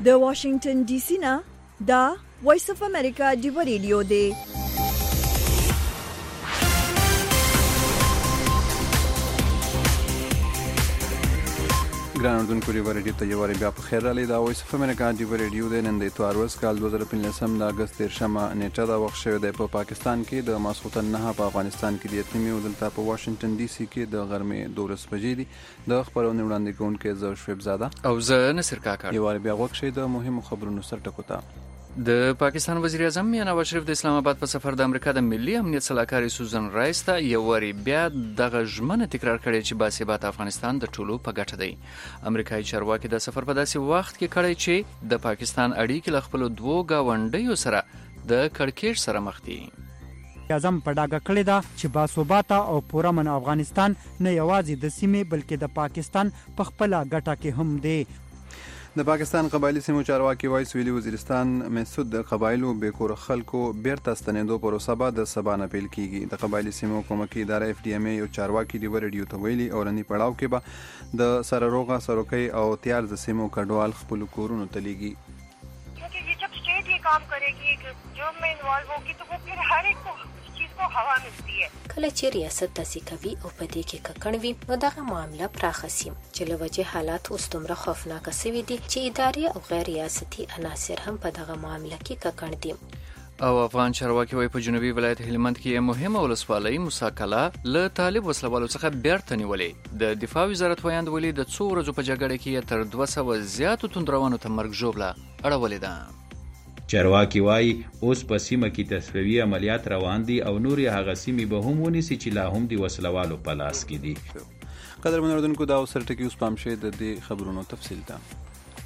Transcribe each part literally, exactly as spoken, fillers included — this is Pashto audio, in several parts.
د واشنگټن ډي سي نه دا وایس اف امریکا دی ریډیو دی. ګران اردوونکو ریډیو ریډیو ته یو بیا په خیر راغلی. دا وایس اف امریکا دی ریډیو دی. نن د اتوار ورځ کال دوه زره پنځلسم د اګست دیرشمه نیټه دا وخت شوی دی په پاکستان کې د ماسخوتن نه، په افغانستان کې د اتنیمې او دلته په واشنگټن ډي سي کې د غرمې دولس بجې دي. د خبرونې وړاندې کوونکی زه شعیب زاده او زه نصر کاکړ. یو بیا وخت شوی د مهمو خبرونو سر ټکو ته. د پاکستان وزیر اعظم میاں نواز شریف د اسلام آباد په سفر د امریکا د ملي امنیت سلاکاري سوزن رایس ته یو وری بیا دغه ژمنه تکرار کړې چې باثبات افغانستان د ټولو په ګټه دی. امریکایي چارواکي د سفر په داسې وخت کې کړی چې د پاکستان اړیکې له خپل دوو گاونډیو سره د کړکېچ سره مخ دي. اعظم په ډاګه کړی دا چې باثباته او پرامن افغانستان نه یوازې د سیمې بلکې د پاکستان په خپل ګټه کې هم دی. د پاکستان قبایلی سیمو چارواکي وایي سویلي وزیرستان مسعود د قبایلو بیکور خلکو بیرته ستنېدو پروسه به د سبا نه پیل کیږي. د قبایلی سیمو کومکی اداره اف ډي ام ای یو چارواکي دی ریډیو ته ویلي اورنی پړاو کې به د سره روغه سروکي او تیار د سیمو کډوال خپل کورونو ته لیږي. क्योंकि ये जब स्टेट ये काम करेगी, जो में इन्वॉल्व होगी, तो वो फिर हर एक को चीज को हवा मिलती है. کله چې ریاست داسې کوي او په دې کې ککړ وي نو دغه معامله پراخه سي چې له وجې حالات اوس دومره خوفناک سوي دي چې اداري او غیر ریاستي عناصر هم په دغه معامله کې ککړ دي. او افغان چارواکي وایي په جنوبي ولایت هلمند کې یو مهمه ولسوالۍ موساکله له طالب وسلوالو څخه بیرته نیولې. د دفاع وزارت وایي ولې د څو ورځو په جګړه کې تر دوه سوه زیاتو توندروانو ته مرګ ژوبله اړولې ده. چارواکي وایي اوس په سیمه کې تصفیوي عملیات روان دي او نور هغه سیمې به هم ونیسي چې لا هم د وسلوالو په لاس کې دي. قدرمن اردوونکو دا اوس سرټکی اوس پام شه د دې خبرونو تفصیل ته.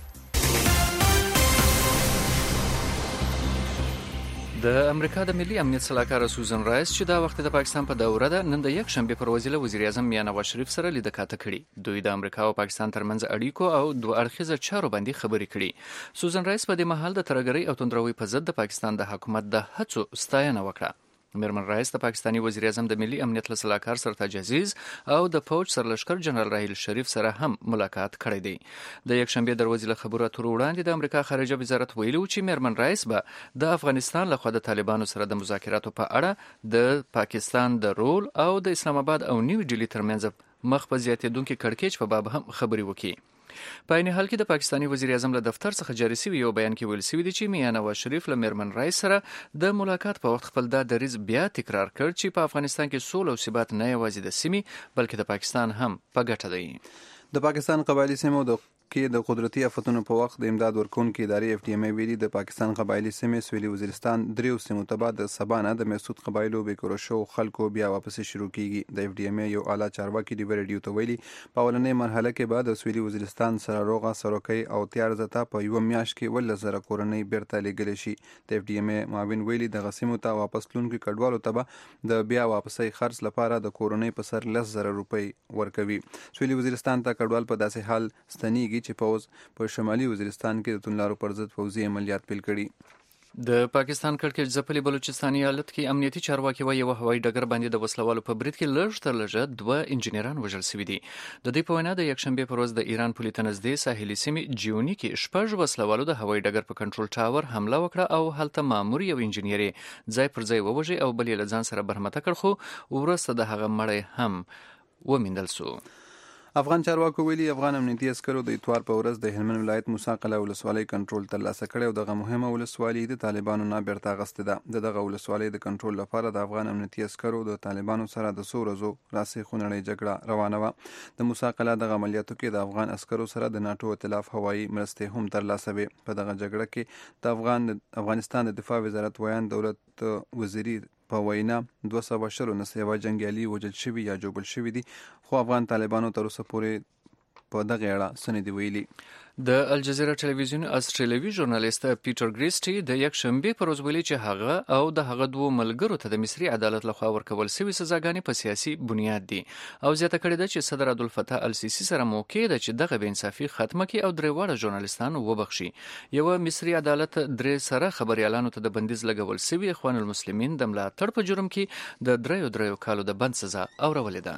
د امریکا د ملي امنیت سلاکار سوزن رایس چې دا وخت د پاکستان په دوره ده نن د یک شنبه پر وزیر وزیر اعظم میاں نواز شریف سره لیدل کاته کړي. دوی د امریکا او پاکستان ترمنځ اړیکو او دوه اړخیزه چارو باندې خبرې کړي. سوزن رایس په دې مهال د ترګرۍ او توندروي په ضد د پاکستان د حکومت د هڅو ستاینه وکړه. میرمن رایس د پاکستاني وزیر اعظم د ملي امنیت سلاکار سرتاج عزیز او د فوج سرلشکر جنرال راحیل شریف سره هم ملاقات کړی دی. د یک شنبه دروازې له خبرو اترو وړاندې د امریکا خارجه وزارت ویلي چې میرمن رایس به د افغانستان له خوا د طالبانو سره د مذاکراتو په اړه د پاکستان د رول او د اسلام آباد او نیو ډیلی ترمنځ مخ په زیاتېدونکو کړکېچ په باب هم خبرې وکړي. په عین حال کې د پاکستاني وزیر اعظم له دفتر څخه جاري شوی یو بیان کې ویل شوی دی چې میاں نواز شریف له میرمن رایس سره د ملاقات په وخت خپل دا دریځ بیا تکرار کړ چې په افغانستان کې سوله او ثبات نه یوازې د سیمې بلکې د پاکستان هم په ګټه دی. د پاکستان قبایلی سیمو د کې د قدرتي آفتونو په وخت د امداد ورکونکو ادارې اف ډي ام ای ویلي د پاکستان قبایلی سیمې سویلي وزیرستان دریو سیمو ته بعد د سبانه د مسعود قبایلو بیکور شو خلکو بیا واپس شروع کیږي. د اف ډي ام ای یو اعلی چارواکي دی ریډیو ته ویلي په اولنۍ مرحله کې بعد د سویلي وزیرستان سره روغه سروکي او تیار زته په یو میاش کې ول زره کورنۍ بیرته لګل شي. د اف ډي ام ای معاون ویلي د غسیمو ته واپس لونکو کډوالو ته د بیا واپسۍ خرڅ لپاره د کورنۍ په سر لس زره روپۍ ورکوي. سویلي وزیرستان ته کډوال په داسې حال ستنیږي چې پوز په شمالي وزیرستان کې د توندلارو پر ضد پوځي عملیات پیل کړي. د پاکستان کړکېچ ځپلي بلوچستان ایالت کې امنیتي چارواکي وایي یو هوایي ډګر باندې د وسلوالو په برید کې لږ تر لږه دوه انجینران وژل شوي دي. د دې په وینا د یکشنبې پر ورځ د ایران پولې ته نږدې ساحلي سیمې جیوني کې شپږ وسلوالو د هوایي ډګر په کنټرول ټاور حمله وکړه او هلته مامور یو انجینر ځای پر ځای ووژي او بل یې له ځان سره برمته کړ، خو وروسته د هغه مړی هم وموندل شو. افغان چارواکو ویلي افغان امنیتي عسکرو د اتوار په ورځ د هلمند ولایت موساقله ولسوالۍ کنټرول ترلاسه کړی او دغه مهمه ولسوالۍ د طالبانو نه بیرته اخیستې ده. د دغه ولسوالۍ د کنټرول لپاره د افغان امنیتي عسکرو د طالبانو سره د څو ورځو راسې خونړۍ جګړه روانه وه. د موساقله دغه عملیاتو کې د افغان عسکرو سره د ناټو ائتلاف هوایي مرستې هم ترلاسه وې. په دغه جګړه کې د افغان افغانستان د دفاع وزارت ویان دولت وزیري په وینا دوه سوه شلو نه سیوا جنګیالي وژل شوي یا جوبل شوي دي، خو افغان طالبانو تر اوسه پورې په دغه اړه څه نه دي ویلي. د الجزیره ټلویزیون استرالیوي ژورنالیست پیټر ګریسټي د یک شنبه پر ورځ ویلي چې هغه او د هغه دوه ملګرو ته د مصري عدالت لخوا ورکول شوی سزاګانې په سیاسي بنیاد دي او زیاته کړې ده چې صدر عبدالفتاح السیسی سره موقع ده چې دغه بې انصافي ختمه کړي او درې واړه ژورنالیستان وبخښي. یو مصري عدالت درې سره خبريالانو ته د بندیز لګول شوی اخوان المسلمین د ملاتړ په جرم کې د دریو دریو کالو د بند سزا اورولې ده.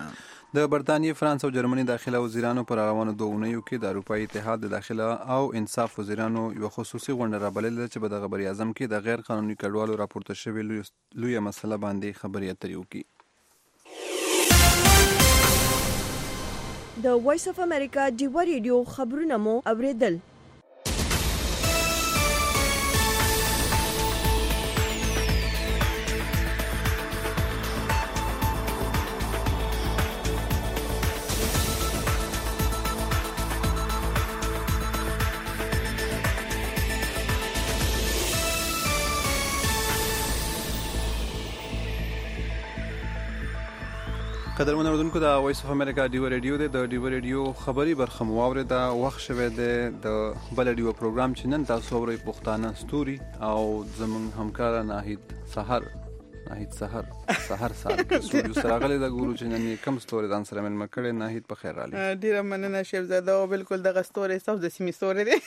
د برتانیې، فرانس او جرمني داخله وزیرانو پر روانو دوه اونیو کې د اروپایي اتحاد د داخله او انصاف وزیرانو یو خصوصي غونډه رابللې ده چې په دغه بریاعظم کې د غیر قانوني کډوالو راپورته شوې لویه مسله باندې خبرې اترې وکړي. د وایس اف امریکا ډیوا ریډیو خبرونه مو اوریدل. قدرمن اوردونکو د وایس اف امریکا ډیوا ریډیو د ډیوا ریډیو خبري برخه مواوره دا وخت شوه د بل ډیوا پروګرام چې نن تاسو اورئ پښتانه ستوري او زمون همکار ناهید سحر ناهید سحر سحر سحر سټوډیو سره غلې د ګورو چې نن کم ستوري ځان سره مل مکړې. ناهید په خیر علي. ډیره مننه شهزاده او بالکل د غستوري صف د سیمې ستوري دی.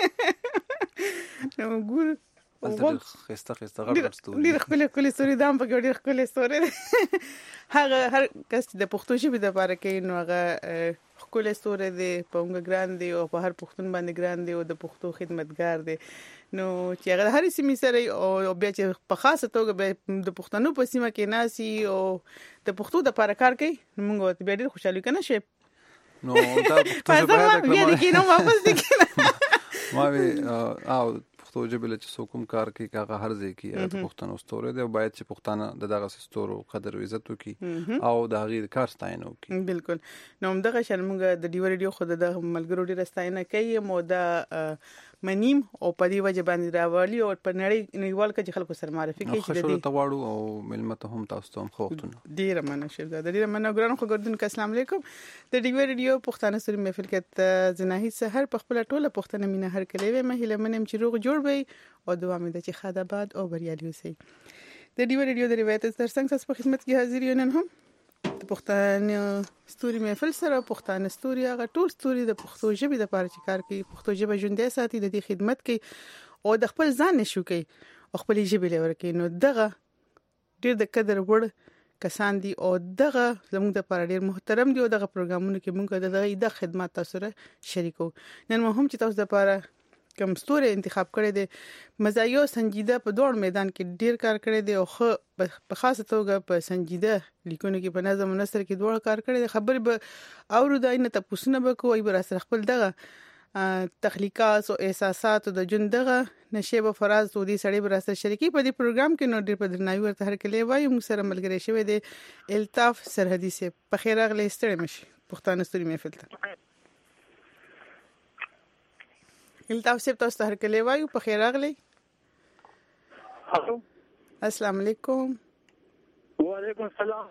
نو ګور خسته خسته غړ ستوري ډیر خپل خپل ستوري دام په ډیر خپل ستوري هغه هر کس د پښتو ژبې د لپاره کې نو هغه خپل ستوري دی په موږ ګران دی او په هر پښتون باندې ګران دی او د پښتو خدمتګار دی. نو چې هغه هر سیمې سره او بیا چې په خاصه توګه د پښتنو په سیمه کې ناسي او د پښتو د لپاره کار کوي نو موږ بیا ډیر خوشاله کنه شي. نو دا پښتو ژبه بیا د کینو واپس دي کنه ما وی او پښتو ژبه چې څوک کار کوي هغه هر ځای کې د پښتنو ستوري دی او باید چې پښتانه د دغه ستورو قدر او عزت وکړي او د هغې کار ستاینه وکړي. بالکل. نو همدغه شان موږ د ډیوا ریډیو خو د ملګرو ډیره ستاینه کوي مو دا منیم او په دې وجه باندې راوړي او په نړۍ نړیوال کې خلکو سره معرفي کوي چې د دې تواړو او ملمت هم تاسو ته هم خوښتونه ډیره مننه شهزاده ډیره مننه ګرانو خو ګردون السلام علیکم. د ډیوا ریډیو پښتانه ستوري محفل کې زناهي سحر په خپل ټوله پښتنه مینه هر کلی وي مهله منم چې روغ جوړ وي او دعا مې ده چې خاطر باد او بریالي اوسئ. د ډیوا ریډیو د روایت تر څنګ تاسو په خدمت کې حاضر یو نن هم د پښتانه ستوري محفل سره پښتانه ستوري هغه ټول ستوري د پښتو ژبې د لپاره چې کار کوي پښتو ژبه ژوندۍ ساتي د دې خدمت کوي او د خپل ځان نشو کوي او خپل ژبې لور کوي. نو دغه ډیر د قدر وړ کسان دي او دغه زموږ د لپاره ډیر محترم دي او دغه پروګرامونو کې موږ دغه د خدمات تاسو سره شریکو. نن مو هم چې تاسو د لپاره کوم ستوري انتخاب کړی دی مزایو سنجیده په دوړ میدان کې ډیر کار کړی دی او خو په خاصه توګه په سنجیده لیکونو کې په نظم نثر کې دوړ کار کړی دی. خبرې به اورو دا نه تاسو نه به کوی بر سره خپل دغه تخلیقات او احساسات د جون دغه نشيب فراز او دې سړي بر سره شریکي په دې پروګرام کې نو ډیر په درناوي ورته هر کله وایي موږ سره ملګری شوی دی الطاف سرحدي سي په خیر اغلی ستړي مشي پښتانه ستوري محفل ته الطاف سي تاسو هر کله وایو په خیر اغلی. الو السلام علیکم. وعلیکم السلام.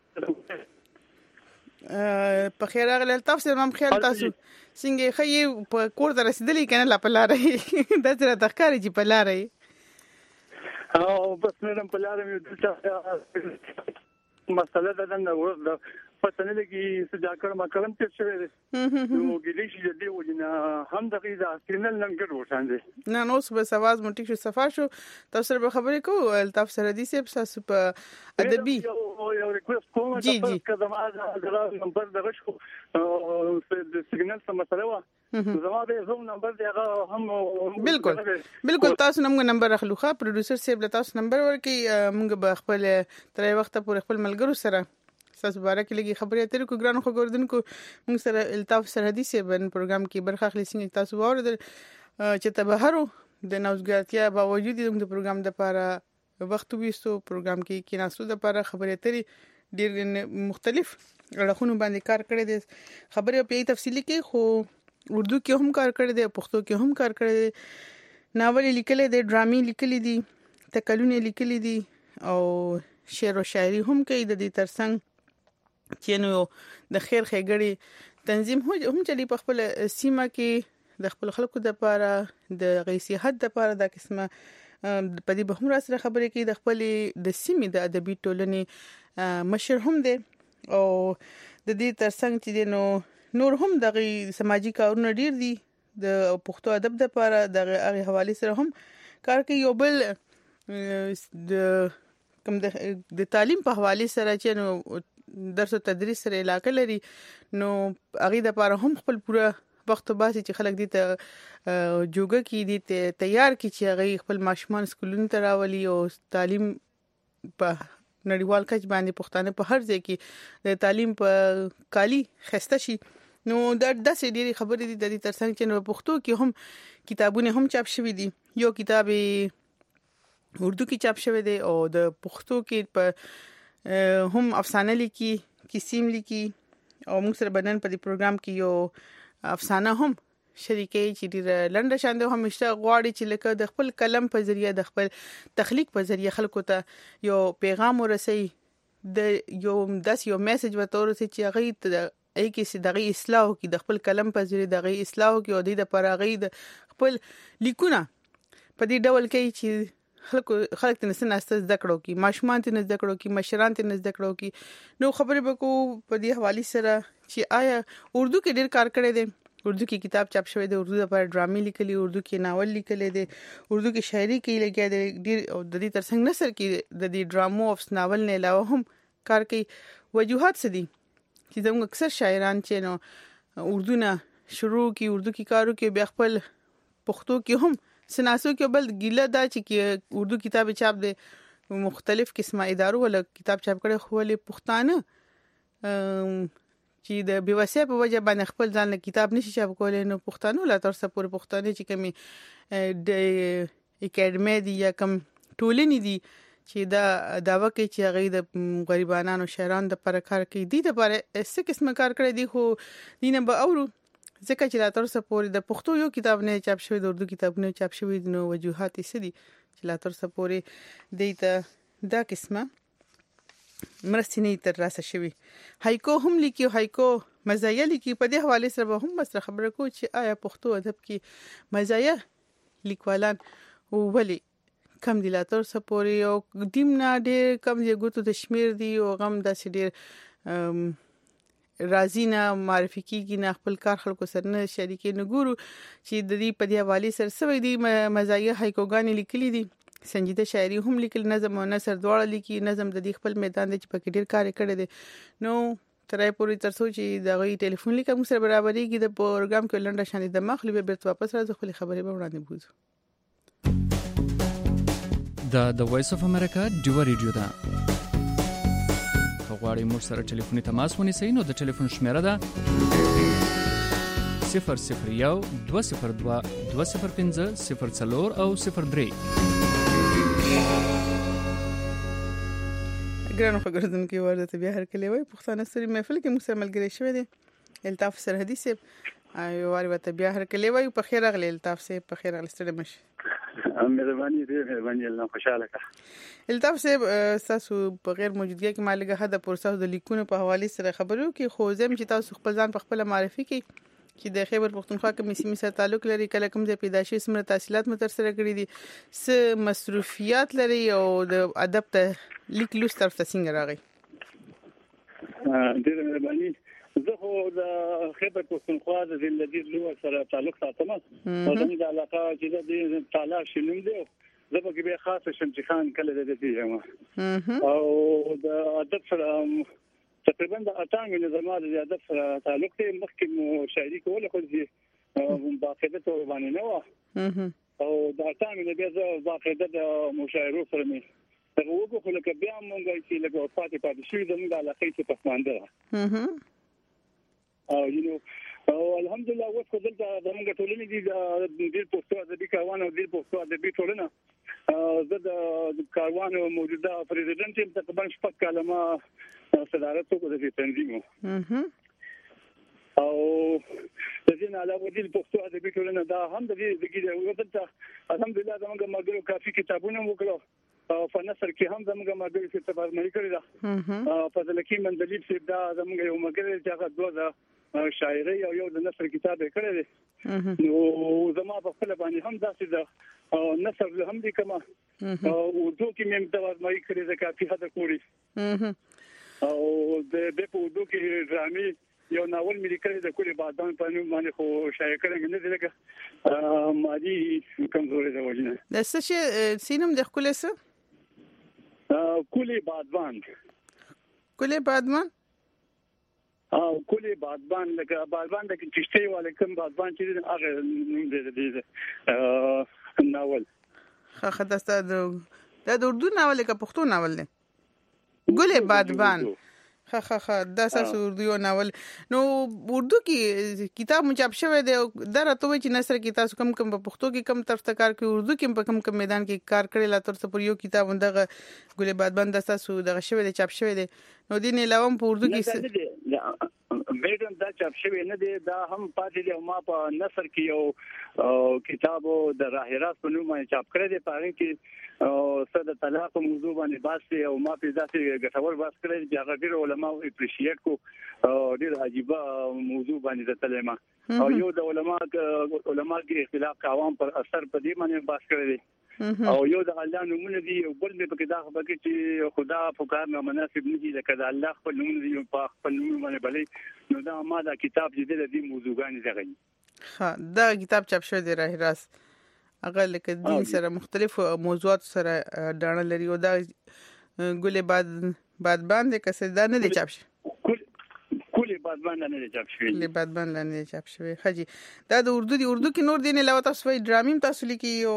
په خیر اغلی الطاف سي مم خیال تاسو څنګه خې په کور ته رسیدلې کنه لا په لارې د تر تخکاري چې په لارې او بس مې په لارې مې د مسله ده نه ورته پته نه لګي چې دا کار ما کلم ته شوی دی نو ګلې چې دې ولینه هم دغه د کرینل ننګر ورساندې نه نو صبح سواز مونټی شو صفا شو تاسو سره خبرې کوو الطاف سرحدي سیب تاسو په ادبي یو ریکوست کوم چې کدم از د نمبر دغه شو د سیګنال سم مسله و زما د زوم نمبر دی هغه هم بالکل بالکل تاسو نمبر نمبر اخلوخه پروډوسر سیب له تاسو نمبر ورکي موږ به خپل تر وخت پورې خپل ملګرو سره تاسو بارک لګي خبرې اترې کو ګرانو خو ګوردونکو موږ سره الطاف سرحدي سي بن پروګرام کې برخه اخلي څنګه تاسو واورئ چې تبهرو د نوزګارتیا باوجود د پروګرام د لپاره وخت وېستو پروګرام کې کې ناسو د لپاره خبرې اترې ډېر مختلف اړخونو باندې کار کړی دی. خبرې په تفصیلی کې خو اردو کې هم کار کړی دی پښتو کې هم کار کړی دی ناول لیکل دی ډرامې لیکل دي تکلونه لیکل دي او شعر او شاعري هم کوي د دې ترڅنګ چې نو د خیر خېګړي تنظیم هم چلی په خپل سیمه کې د خپل خلکو د لپاره د غیصحت د لپاره د قسمه په دې به هم را سره خبرې کوي د خپل د سیمې د ادبي ټولنې مشر هم دی او د دې ترڅنګ چې نو نور هم د سماجی کارونه ډیر دي د پښتو ادب د لپاره د هغه حواله سره هم کار کوي. یو بل د کوم د تعلیم په حواله سره چې نو درس او تدریس سره علاقه لري نو هغه د لپاره هم خپل پوره وخت باسي چې خلک دې ته جوګه کې دي تیار کی چې هغه خپل ماشومان سکولونو ته راولي او تعلیم په نړیوال کچ باندې پښتانه په هر ځای کې د تعلیم په کالی خسته شي نو دا د داسې ډېری خبرې دي د دې ترڅنګ چې نو پښتو کې هم کتابونه هم چاپ شوي دي یو کتاب اردو کې چاپ شوی دی او د پښتو کې په هم افسانه لیکي کیسیم لیکي او موږ سره بدن په دې پروګرام کې یو افسانه هم شریکي چې ډېر لنډه شاندو همیشه غواړي چې لکه د خپل کلم په ذریعہ د خپل تخلیق په ذریعہ خلکو ته یو پیغام ورسي د یو داس یو میسج ورته ورسي چې هغه ته ای کې سي دغه اصلاح کې د خپل کلم په ذریعہ دغه اصلاح کې او د لپاره غي د خپل لیکونه په دې ډول کې چې خلکو خلک ته نسناسته زده کړو کې ماشومان ته زده کړو کې مشران ته زده کړو کې نو خبرې به کو په دې حواله سره چې آیا اردو کې ډېر کار کړی دی اردو کې کتاب چاپ شوی دی اردو لپاره ډرامې لیکلي اردو کې ناول لیکلي دی اردو کې شاعري کې لګیا دی ډېر او د دې ترڅنګ نثر کې د دې ډرامو او ناول نه علاوه هم کار کوي وجوهات څه دي چې زموږ اکثر شاعران چې نو اردو نه شروع کی اردو کې کارو کې بیا خپل پښتو کې هم سناسو کې بل ګیله دا چې اردو کتاب چاپ دي مختلف قسمه ادارو ولا کتاب چاپ کړي خو له پښتانه چې د بیوسه په وجه باندې خپل ځان له کتاب نشي چاپ کولای نو پښتانه لا تر څه پورې پښتانه چې کمی د اکیډمي دي یا کم ټولنې دي چې دا داوا کوي چې هغه د غریبانو شهرانو د پر کار کوي دي د پر څه قسمه کار کړی دي خو دینه به اورو ځکه چې لا تر څه پورې د پښتو یو کتاب نه چاپ شوی د اردو کتاب نه چاپ شوی نو وجوهات یې سدي چې لا تر څه پورې دیته دا قسمه مرستې نه تر راسه شوی هایکو هم لیکي هایکو مزایا لیکي په دې حواله سره هم بس خبره کو چې آیا پښتو ادب کې مزایا لیکوالان ولې کم دي لا تر څه پورې او دیم نه ډېر کم دی ګوتو د شمیر دی او غم داسې ډېر راضی نه معرفي کیږي نه خپل کار خلکو سره نه شریکي نه ګورو چې د دې په دی حواله سره سوي دي مزایا هایکوګان لیکلي دي سنجیده شاعري هم لیکل نظم او نثر دواړه لیکي نظم د دې خپل میدان دی چې په کې ډېر کار کړی دی نو ترای پوری ترڅو چې دا غي ټلیفون لیکم سره برابرېږي د پروګرام کې لنډه شان د مخ لوي بیرته واپس راځو خپل خبرې به وړاندې بوزو دا د وایس اف امریکا ډیو ریډیو ده غواړئ موږ سره ټلیفوني تماس ونیسئ نو د ټلیفون شمیره ده صفر صفر یو دوه صفر دوه دوه صفر پنځه صفر څلور او صفر درې ګرانو خبردونکو ورته بیا هر کله وای پښتانه سری محفل کې موږ سره ملګری شوی دی الطاف سرحدي صاحب ایو واری وته بیا هر کله وای په خیر اغلی الطاف صاحب په خیر اغلی ستړي مش مهرباني دې مهرباني الله خوشاله کا الطاف صاحب تاسو په غیر موجودګۍ کې مالګه حد پرساو د لیکونو په حواله سره خبرو کې خو زم چې تاسو خپل ځان په خپل معرفي کې چې د خیبر پختونخوا کې سیمې سره تعلق لري کله کوم ځای پیدایشي سمره تحصیلات متر سره کړی دي س مصروفیات لري او د ادب ته لیک لوس طرف ته څنګه راغی ډېر مهرباني زه خو د خیبر پختونخوا د زندګۍ لور سره تعلق ساتم او د علاقه چې د تعالی شنوم دی زه به به خاصه شمشي خان کله د دې او د ادب سره تقریبا د اتانګ نظام د ادب سره تعلق دی مخکې مو شاعري کوله خو دې باقاعده تو باندې نه و او د اتانګ نه بیا زه باقاعده د مشاعرو سره مې وګورم خو لکه بیا مونږ چې لکه پاتې پاتې شوی د موږ علاقه کې پسمانده او یو نو الحمدلله اوس خو دلته د موږ ټولنې دي د دې پښتو ادبي کاروان او د پښتو ادبي ټولنه زه د کاروان موجوده پریزیدنت یم تقریبا شپږ کلمه صدارت وکړ د تنظیم او د دې نه علاوه د پښتو ادبي ټولنه دا هم د دې دغه دلته الحمدلله زموږ مګرو کافي کتابونه وکړو او په نثر کې هم زموږ مګرو چې تبارمنی کړی دا په ځلکی مندلیب سي دا زموږ یو مګر چې هغه دوه شاعري او یو د نثر کتاب کړی دی نو زما په خپل باندې هم داسې ده نثر هم دي کما او اردو کې مې تبارمنی کړی دا کافي حد پوری او د دې په اردو کې ډرامې یو ناول مې لیکلی د کلی بادام په نوم باندې خو شایع کړی نه دی لکه مادي کمزوري ده وجنه د څه شي سینم د خپل څه کلی بادام کلی بادام او کلی بادبان لکه بادبان د کشتۍ والے کوم بادبان چې هغه نوم دی د ناول. خا خداسته د اردو ناول که پښتو ناول دی؟ ګلې بادبان. خا خا خا دا ساسو اردو ناول. نو اردو کې کتاب مچاپ شوی دی دا راته وایي چې نثر کې تاسو کم کم په پښتو کې کم طرف ته کار کوي، اردو کې په کم کم میدان کې کار کړی لا تر څه پر یو کتاب دغه ګلې بادبان دا ساسو دغه شوی دی چاپ شوی دی. نو دین علاوه په اردو کې میډم دا چاپ شوی نه دی، دا هم پاتې دی. ما په نثر کې یو کتابو د راهراس په نوم باندې چاپ کړی دی، په هغه کې او صد طلاق موضوع باندې باسي او ما په ذاتي ګټور باس کړی چې هغه ډیر علماء اپریشیټ کو او ډیر عجیبه موضوع باندې د تلما او یو د علماء علماء کې اختلاف عوام پر اثر په دې باندې باس کړی دی او یو د الله نومونه دي او بل مې په کې دا خبره چې خدا فقار نه مناسب نه دي لکه د الله خپل نومونه دي په خپل نوم باندې بلې نو دا ما دا کتاب چې د دې موضوعګان زغی. ها دا کتاب چاپ شوی دی راهراس هغه لکه دین سره مختلف موضوعات سره ډاڼه لري او دا ګلې باد بادبان د کسه دا نه دی چاپ شوی. کلی بادبان نه دی چاپ شوی. کلی بادبان نه دی چاپ شوی. خجی دا د اردو دی اردو کې نور دین علاوه تاسو وی ډرامې تاسو لیکي او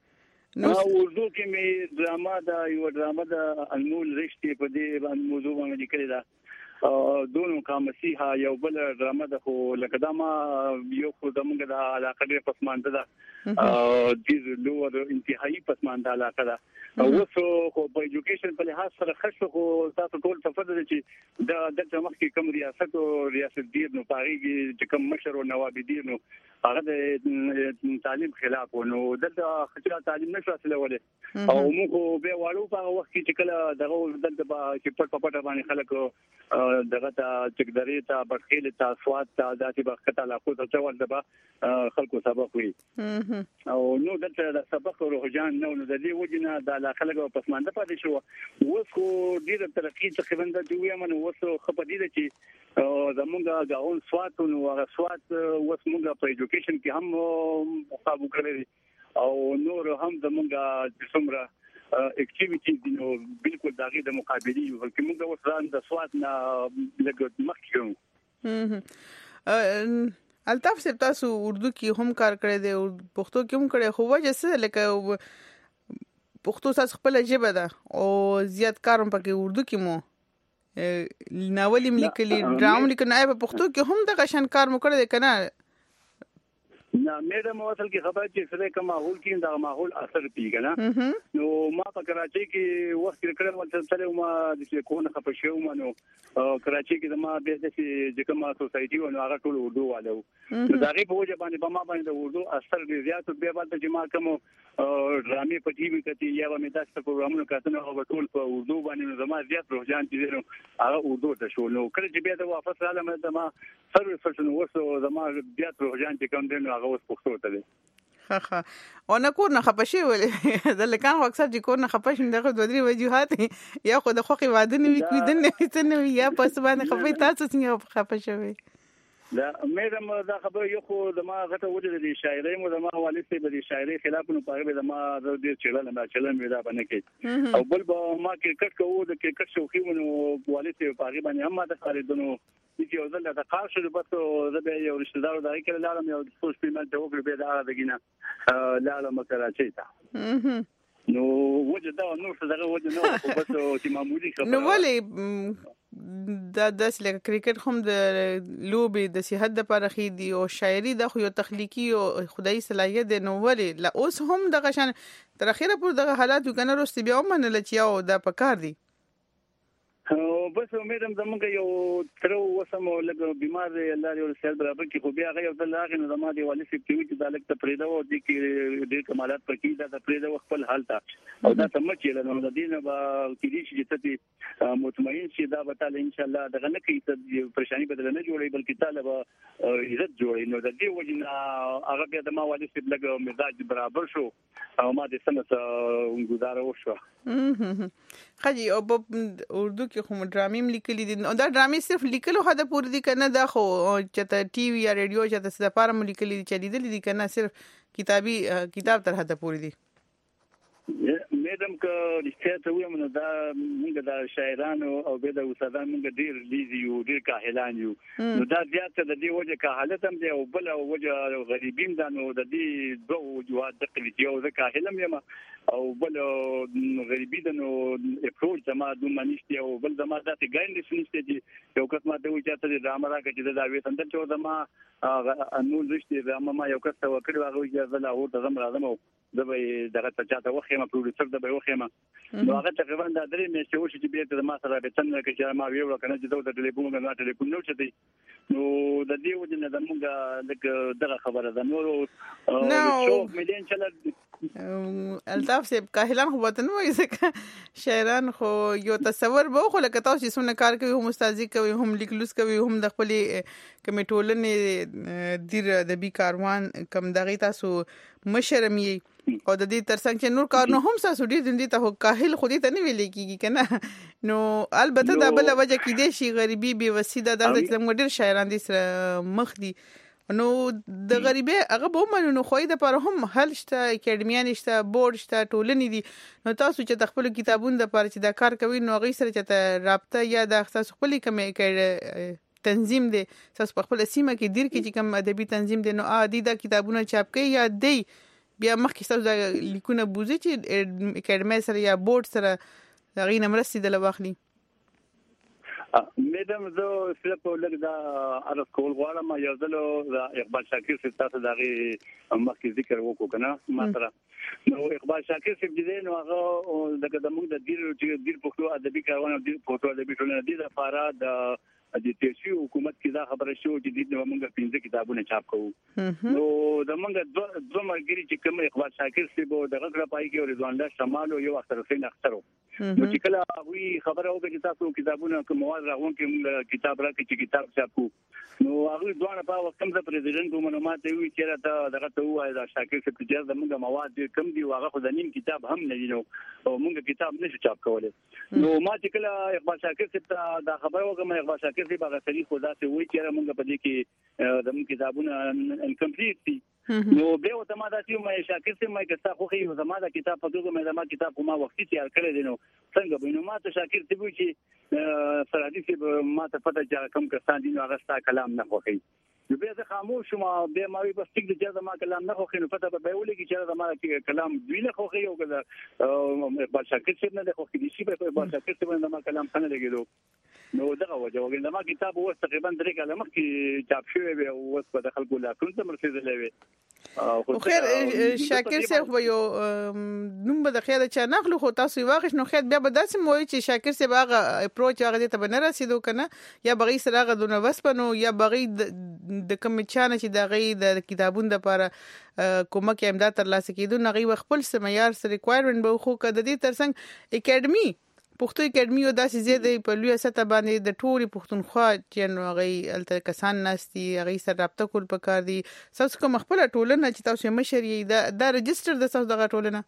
نو اردو کې مې ډراما دا یو ډراما د انمول رښتې په دې باندې موضوع باندې لیکل دا دونو کا مسیحا یو بل ډراما د خو لکه دا ما یو خو زمونږ د علاقه ډېر پسمانده ده او د لوړ انتهایی پسمانده علاقه ده او وسو خو په ایجوکیشن په لحاظ سره خښ خو تاسو ټول تفضل چې دا د مخکې کوم ریاست او ریاست دیر نو پاریږي چې کوم مشر او نواب دیر نو هغه د تعلیم خلاف نو دلته خچا تعلیم نشو حاصلوله او موږ به والو په وخت کې چې کله دغه دلته چې پټ پټ باندې خلک دغه ته چکدري ته بټخیل ته سواد ته ذاتي بخته علاقو ته څول دبا خلکو سبق وي او نو دلته سبق روحجان نو د دې وجنه د علاقه له پسمانده پاتې شو اوس خو ډیره ترقی تقریبا د دوی من اوس خپه دي چې زمونږ غاون سواد نو هغه سواد اوس موږ په ایجوکیشن کې هم مقابله کړی او نور هم زمونږ څومره اکټیویټیز نو بالکل داغه د مقابله یو بلکې موږ اوس ځان د سواد نه لګ مخکې الطاف صاحب تاسو اردو کې هم کار کړی دی او پښتو کې هم کړی خو وجه څه لکه پښتو تاسو خپل ژبه ده او زیات کارم پکې اردو کې مو ناول لیکلي ډرام لیکل نه په پښتو کې هم د غشن کار مو کړی دی کنه نه مې د موصل کې خبر چې سره کوم ماحول کې دا ماحول اثر پیګنه نو ما په کراچي کې وخت کړم ولته سره ما د کوونه خپه شو منو کراچي کې ما به د چې کومه سوسايټي و نو هغه ټول اردو والو نو دا غي په وجه باندې په ما باندې اردو اثر ډیر زیات به باندې چې ما کوم ډرامې په ټي وي کې یا به مې تاسو پروګرامونه کاتنه او ټول په اردو باندې زما زیات روحان دي نو هغه اردو ته شو نو کله چې بیا د واپس رااله مې د ما سرویس فشن وسو زما زیات روحان چې کوم دین هغه اوس پښتو ته دي. ها ها او نه کور نه خپشي ولې د لکان خو اکثر چې کور نه خپش دغه دوه درې وجوهات یا خو د خوخي واده نه وي کوي د نه څه نه یا پس باندې خپې تاسو څنګه خپشوي دا مې دا خبر یو خو د ما غته وجه د شاعرۍ مو د ما والد سي د شاعرۍ خلاف نو پاره د ما د دې چلن ما چلن ودا باندې کې او بل به ما کرکټ کوو د کرکټ شوقي ونو والد سي پاره باندې هم د خالدونو چې یو ځل د قار شو بس د به یو رشتہ دار دای کله لارم یو سوچ پیمنټ ته وګړي به دا دګینه لاله مکراچي تا نو وجه دا نو څه دغه وجه نو بس چې معمولی خبره نو ولې دا داس لکه کرکټ هم د لوبي د صحت لپاره خې دي او شاعري د خو یو تخلیقي او خدای صلاحیت دی نو ولې لا اوس هم دغه شان تر اخیره پر دغه حالات کنه روستي بیا ومنل چې یو دا پکار دی بس امیدم زمونږ یو تر وسم لګ بیمار الله دې ورسره برابر کې خو بیا هغه یو ځل هغه نظام دی والي سي ټي وي چې دالک ته پریدا و دي کې ډېر کمالات پکې دا د پریدا خپل حال ته او دا سم چې له نو دینه با کې دي چې ته مطمئن شي دا به تعالی ان شاء الله دغه نه کوي ته پریشانی بدل نه جوړي بلکې تعالی به عزت جوړي نو د دې وجنه هغه بیا د ما والي سي لګ مزاج برابر شو او ما دې سمه ګزاره وشو خجی او اردو کې خو ډرامې لیکلي دي دا ډرامې صرف لیکلو هدا پوری دي کنه دا خو چې ټي وي یا ریډیو چې د سپاره مو لیکلي دي چې لیدل دي کنه صرف کتابي کتاب تر هدا پوری دي مې میډم ک رښتیا ته وایم نو دا موږ د شاعرانو او به د استادانو موږ ډیر لیزي یو ډیر کاهلان یو نو دا زیات د دې وجه کاهلت هم دی او بل وجه غریبین دا نو د دې دوه وجوهات د قلتي او د کاهلم یم او بل غریبی د نو اپروچ زما د منشتي او بل زما د ګاینډ نشته دي یو کس ما ته وایي چې د رامرا کې د داوی سندر چې زما انو رښتې زما ما یو کس وکړ هغه یې زلا او د زما راځم د به دغه چاته وخیمه پروډوسر د به وخیمه نو هغه تقریبا د درې میاشتې وشي چې بیرته ما سره به څنګه کې ما ویو کنه چې د ټلیفون نه ټلیفون نو چي نو د دې وجه نه د موږ لکه دغه خبره ده نو شو مليون چل الطاف صاحب کاهلان خو وطن وایي ځکه شاعران خو یو تصور به خو لکه تاسو چې څونه کار کوي هم استادي کوي هم لیکلوس کوي هم د خپل کمیټولنې دیر د بي کاروان کم دغه تاسو مشرمي او د دې ترڅنګ چې نور کار نه هم تاسو ډیر دندي ته کاهل خو دې ته نه ویل کیږي کنه نو البته دا بل وجه کې دي شي غریبي بي وسیده د اسلام ډیر شاعران دي سره مخ دي نو د غریبي هغه به منو نو خوې د پر هم حل شته اکیډمیان شته بورډ شته ټولنې دي نو تاسو چې خپل کتابونه د پر چې دا کار کوي نو غي سره چې رابطه یا د تاسو خپل کوم تنظیم دی تاسو په خپل سیمه کې دیر کې چې کوم ادبي تنظیم دی نو عادي دا کتابونه چاپ کوي یا دی بیا مخکې تاسو د لیکونه بوزي چې اکیډمي سره یا بورډ سره غي نمرستي د لواخلي میډم زه صرف لږ دا ارز کول غواړم یو ځل د اقبال شاکر صاحب تاسو دغه مخکې ذکر وکړو کنه ما سره نو اقبال شاکر صاحب دې نو هغه دغه د موږ د دیر چې دیر پښتو ادبي کاروان او دیر پښتو ادبي ټولنه دي د فارا د د تیسي حکومت کې دا خبره شو چې د موږ پنځه کتابونه چاپ کوو نو د موږ دوه مرګري چې کوم اقبال شاکر صاحب دغه غړ پای کې رضوان الله شمال او یو اختر حسین اختر نو چې کله وی خبره وکړه چې تاسو کتابونه کوم مواد راغون کې کتاب راکې چې کتاب چاپو نو هغه دوه په وخت کې د پریزیدنت کومه ماته وی چې راته دغه ته وای دا شاکر صاحب چې د موږ مواد کم دي واغه خو د نیم کتاب هم نه دي نو موږ کتاب نشو چاپ کولای نو ما چې کله اقبال شاکر صاحب دا خبره وکړه اقبال شاکر صاحب هغه سړي خو دا څه وی چې موږ په دې کې د موږ کتابونه انکمپلیټ دي نو به او ته ما دا چې مې شاکر صاحب مې کستا خو خې زما دا کتاب په توګه مې زما کتاب کومه وختي تیار کړی دی نو څنګه به نو ما ته شاکر صاحب چې سرحدي صاحب ما ته پته چې کوم کسان دي نو هغه ستا کلام نه خوښي نو به زه خاموش شوم به ما وی بس ټیک دي چې زما کلام نه خوښي نو پته به ولګي چې زما کلام دوی نه خوښي او کله اقبال شاکر صاحب نه خوښي دي چې په اقبال شاکر صاحب زما کلام څنګه لګیدو نو دغه وجه وګورئ زما کتاب اوس تقریبا درې کاله مخکې چاپ شوی و او اوس په خلکو لا ټول ته مرسیدلې وي خو خیر شاکر صاحب یو نوم به د خیر چا نخلو خو تاسو واخښ نو خیر بیا به داسې موي چې شاکر صاحب هغه اپروچ هغه ته به نه رسیدو کنه یا بغي سره هغه دونه وسپنو یا بغي د کوم چانه چې د غي د کتابونو لپاره کومک امداد تر لاسه کیدو نه غي خپل سميار سره ریکوایرمنت به خو کده دي ترڅنګ اکیډمي پښتو اکیډمي او داسې زیاده په لوی سطح باندې د ټولي پښتونخوا چې نو غي الته کسان ناستي غي سره رابطه کول پکار دي تاسو کوم خپل ټولنه چې تاسو مشري دا د ريجستره د تاسو دغه ټولنه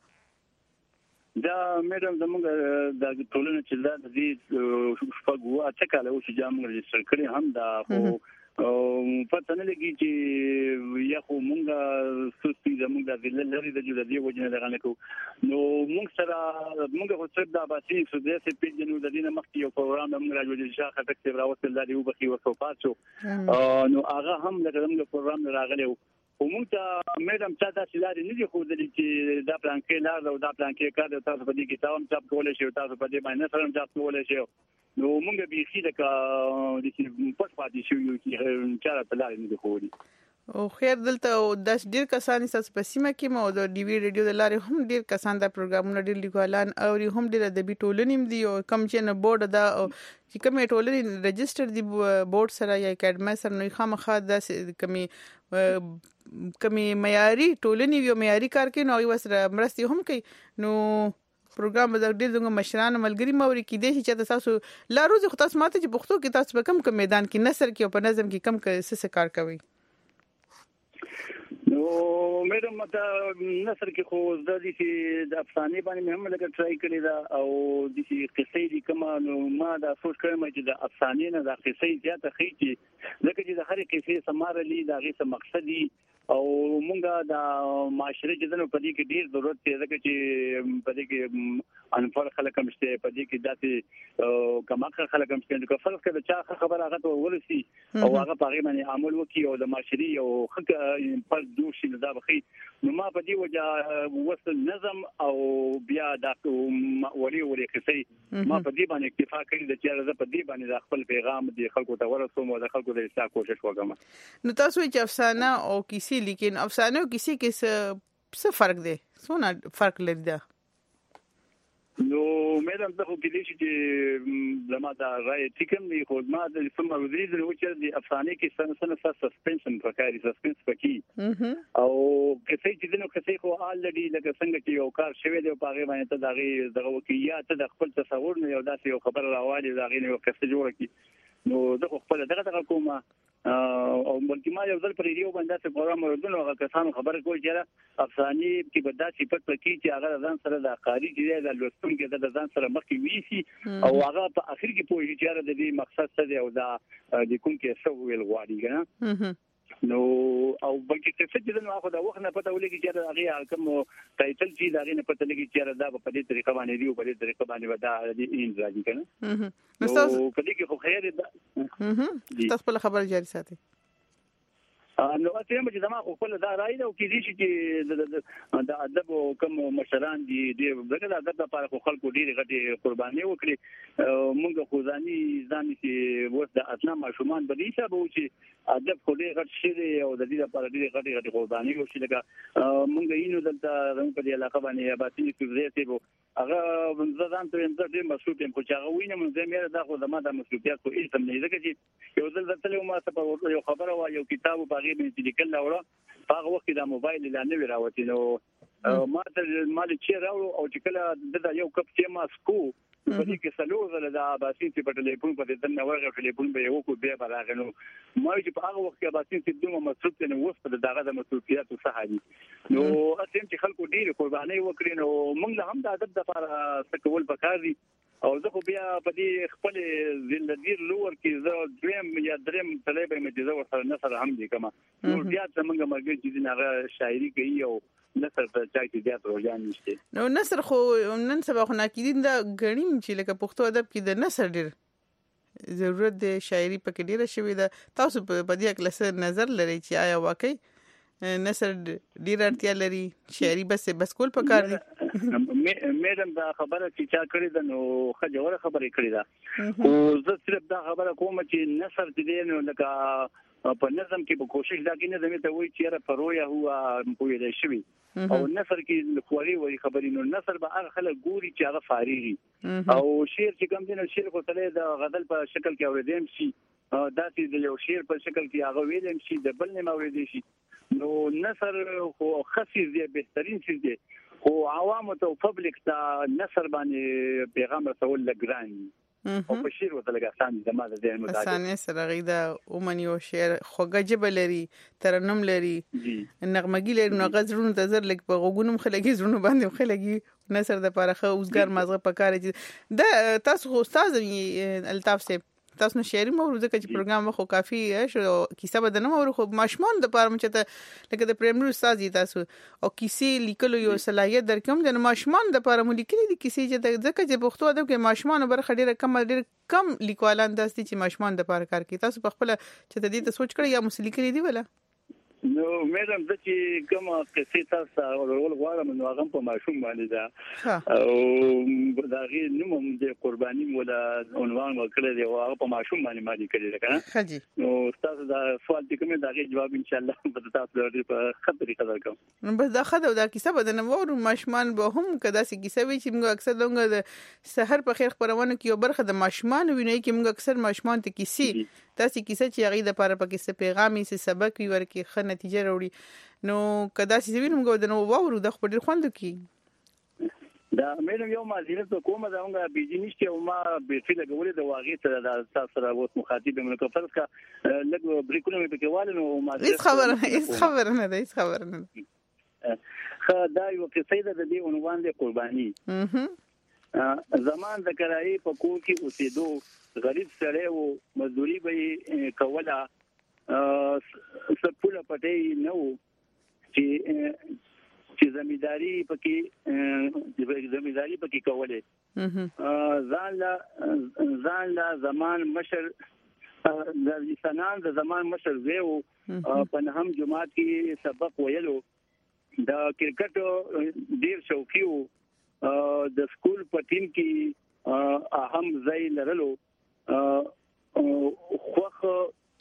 دا میډم زموږ د ټولنه چې دا د دې شپږو اته کاله او چې جام ريجستر کړی هم دا خو او پته نه لګي چې یا خو مونږه سوسي زموږ د ځل لري د جوړ دی وجنه دغه نه کو نو مونږ سره مونږ خو څه د باسي سودې سي پیجنو د دینه مخکې یو پروګرام موږ راځو چې خاطر کې راوستل دی او بخي وسو پاتو نو هغه هم لکه موږ پروګرام راغلی او مونږ ته میډم چا دا سلاري نه دي خو د چې دا پلان کې لار او دا پلان کې کار تاسو په دې کې تاسو چاپ کولای شئ تاسو په دې باندې سره چاپ کولای شئ نو مونږ به خې د کا د چې پټ پاتې شو یو چې چاره تلای نه دی خو دي او خیر دلته د ډیر کسان تاسو په سیمه کې مو د ډي وی ریډیو د لارې هم ډیر کسان دا پروګرامونه ډیر لیکوالان او هم ډیر د بي ټولنیم دي او کم چې نه بورډ دا چې کومه ټولنې ريجستر دي بورډ سره یا اکیډمي سره نو خامخا د کمی کمی معیاري ټولنې یو معیاري کار کوي نو وسره مرستي هم کوي نو پروګرام به ډېر څنګه مشران ملګری موري کې دي چې تاسو لا روز خو تاسو ماته چې پښتو کې تاسو په کم کم میدان کې نثر کې او په نظم کې کم څه کار کوي نو میډم مته نثر کې خو د دې چې د افسانې باندې هم لکه ټرای کړی دا او د دې قصې دي کومه نو ما دا سوچ کړم چې د افسانې نه د قصې زیاته خېږي لکه چې د هرې قصې سمارلي دا غي څه مقصد دي او مونږه د معاشري چې دنو پدې کې ډیر ضرورت دی ځکه چې پدې کې انفر خلک هم شته پدې کې داسې کماخه خلک هم شته نو فرض کړه چې خبره هغه ته ورسي او هغه په هغه باندې عمل وکړي او د معاشري او حق پر دوشي نه دا بخي نو ما په دې وجه وصل نظم او بیا د ولي ولي قصي ما په دې باندې اکتفا کړی د چې زه په دې باندې خپل پیغام د خلکو ته ورسوم او د خلکو د اصلاح کوشش وکم. نو تاسو چې افسانه او کیسې لیکن افسانه او کیسې کې څه څه فرق دی څونه فرق لري دا؟ نو مې هم څه کې دي چې زما دا راي ټیکم دی خو ما د سم وزري د وچر د افسانه کې سن سن سسپنشن پکاري سسپنس پکې او کسې چې دنو کسې خو الډي لکه څنګه چې یو کار شوی دی په هغه باندې ته دغه دغه وکیا ته د خپل تصور نه یو داسې یو خبر راوالي دغه یو کسې جوړ کی نو زه خپل دغه دغه کومه او بلکې ما یو ځل پر ریډیو باندې څه پروګرام ورودنو هغه کسانو خبره کوي چې افساني کې به دا صفت پکې چې هغه ځان سره د قاری چې د لوستون کې د ځان سره مخکې ویسي او هغه په اخر کې پوهیږي چې د دې مقصد څه دی او دا د کوم کې څه ویل غواړي کنه نو او بلکې څه چې نو هغه د وخت نه پته ولګي چې هغه کوم ټایټل چې دا نه پته لګي چې دا په دې طریقه باندې دی او په دې طریقه باندې ودا د ان راځي کنه نو په دې کې خو خیر دی تاسو په خبر جاري ساتي نو اته هم چې زما خپل دا راي دا او کې دي چې د ادب کوم مشران دي د دغه ادب لپاره خو خلکو ډېر غټي قرباني وکړي موږ خو ځاني ځاني چې وس د اتنا ماشومان به دي چې به چې ادب خو ډېر غټ شي او د دې لپاره ډېر غټي غټي قرباني وشي لکه موږ یې دلته زموږ په علاقه باندې آبادی کې زه ته هغه ځان ته هم ډېر مسؤلیت هم خو چې هغه وینم زه مې دا خو زما د مسؤلیت خو هیڅ نه ځکه چې یو ځل درته ما ته یو خبره وا یو کتاب په هغه باندې لیکل راوړه هغه وخت د موبایل لا نه راوتی نو ما ته مال چې راوړو او چې کله د یو کپ چې ما سکو په دې کې سلوغه د اباسین په ټلیفون په دې نه ورغه ټلیفون به یو کو به راغنو ما چې په هغه وخت کې اباسین چې دومره مسؤلیت نه وسته دغه د مسؤلیت څخه دي نو اته چې خلکو ډیر قرباني وکړي نو موږ هم د ادب لپاره سکول پکاري او زه خو بیا په دې خپل زندګی لور کې زه دریم یا دریم طلبه مې د زو سره نصر هم دي کما نو بیا څنګه مرګ چې نه شاعري کوي او نصر ته چا کې بیا پروژان نشته نو نصر خو نن سبا خو ناکیدین دا غړیم چې لکه پښتو ادب کې د نصر ډیر ضرورت د شاعري پکې ډیره شوې ده تاسو په دې کې نظر لري چې آیا واقعي نصر ډیر اړتیا لري شاعري بس بس کول پکار دي میډم دا خبره چې چا کړی ده نو خجوره خبره کړی ده او زه صرف دا خبره کوم چې نصر دې نو لکه په نظم کې په کوشش دا کې نه زمي ته وایي چې را پرویا هوا په دې شوی او نصر کې خوري وایي خبرې نو نصر به هغه خلک ګوري چې هغه فارغي او شعر چې کوم دي نو شعر په تله د غزل په شکل کې اوریدم شي دا چې د یو شعر په شکل کې هغه ویلم شي د بل نه اوریدي شي نو نصر خو خصيص دی بهترین څه دی خو عوام ته پبلک ته نصر باندې پیغام رسول لګران او په شعر وته لګاسان زما د دې مطابق اسانه سره غیدا اومنی او شعر خوګه جبل لري ترنم لري نغمګی لري نو غزرونو تزر لګ په غوګونم خلګي زړونو باندې خلګي نصر د پاره خو اوسګار مازغه پکاره د تاسو خو استاد الطاف سے تاسو نو شعري مو ورځ کې پروګرام خو کافي شو کیسه بدنه مو خو ماشمون د پاره مچته لکه د پریمري استاد تاسو او کیسې لیکلو یو صلاحیت درکوم د ماشمون د پاره مو لیکلي دي کیسې چې ځکه چې پښتو ادب کې ماشمون برخه ډیره کم ډیره کم لیکوالان داسې چې ماشمون د پاره کار کوي تاسو په خپل چې د دې ته سوچ کړی یا مسلیکلي دی ولا نو میډم د چې کوم کیسې تاسو ورول غواړم نو هغه په ماشوم باندې دا او دا غي نو د قرباني ولا عنوان وکړل دی او هغه په ماشوم باندې مالي کړی کنه خجی نو تاسو دا سوال دې کومه دا غي جواب ان شاء الله به تاسو لري په خبري قدر کوم نو بس دا خدای دا کیسه بدنه ورو ماشومان به هم کدا سي کیسه وی چې موږ اکثر دغه د سحر په خیر خبرونه کې یو برخه د ماشومان ویني چې موږ اکثر ماشومان ته کیسې تاسو کیسه چې هغه د لپاره پکې څه پیغامي څه سبق وي ورکه خه نتیجه وروړي نو کدا چې وینم غو د نو وورو د خپل خوند کی دا مېنم یو مازیره کومه دا موږ بيجینیش او ما به فل غولې د واغې ته د تاسو سره ووت مخاطب موږ کو فرض کا لګ بریکونه مې پکې والي نو ما هیڅ خبر هیڅ خبر نه ده هیڅ خبر نه خا دا یو قصې ده د دې عنوان د قرباني زمان د کرایي په کور کې اوسېدو غریب سره او مزدوري به کوله سپوله پټي نو چې چې زمینداری پکې زمینداری پکې کوله ځان لا ځان لا زمان مشر د سنان د زمان مشر زیو په نهم جماعت کې سبق ویلو د کرکټ ډیر شوقي وو د سکول په ټیم کې اهم ځای لرلو خوخه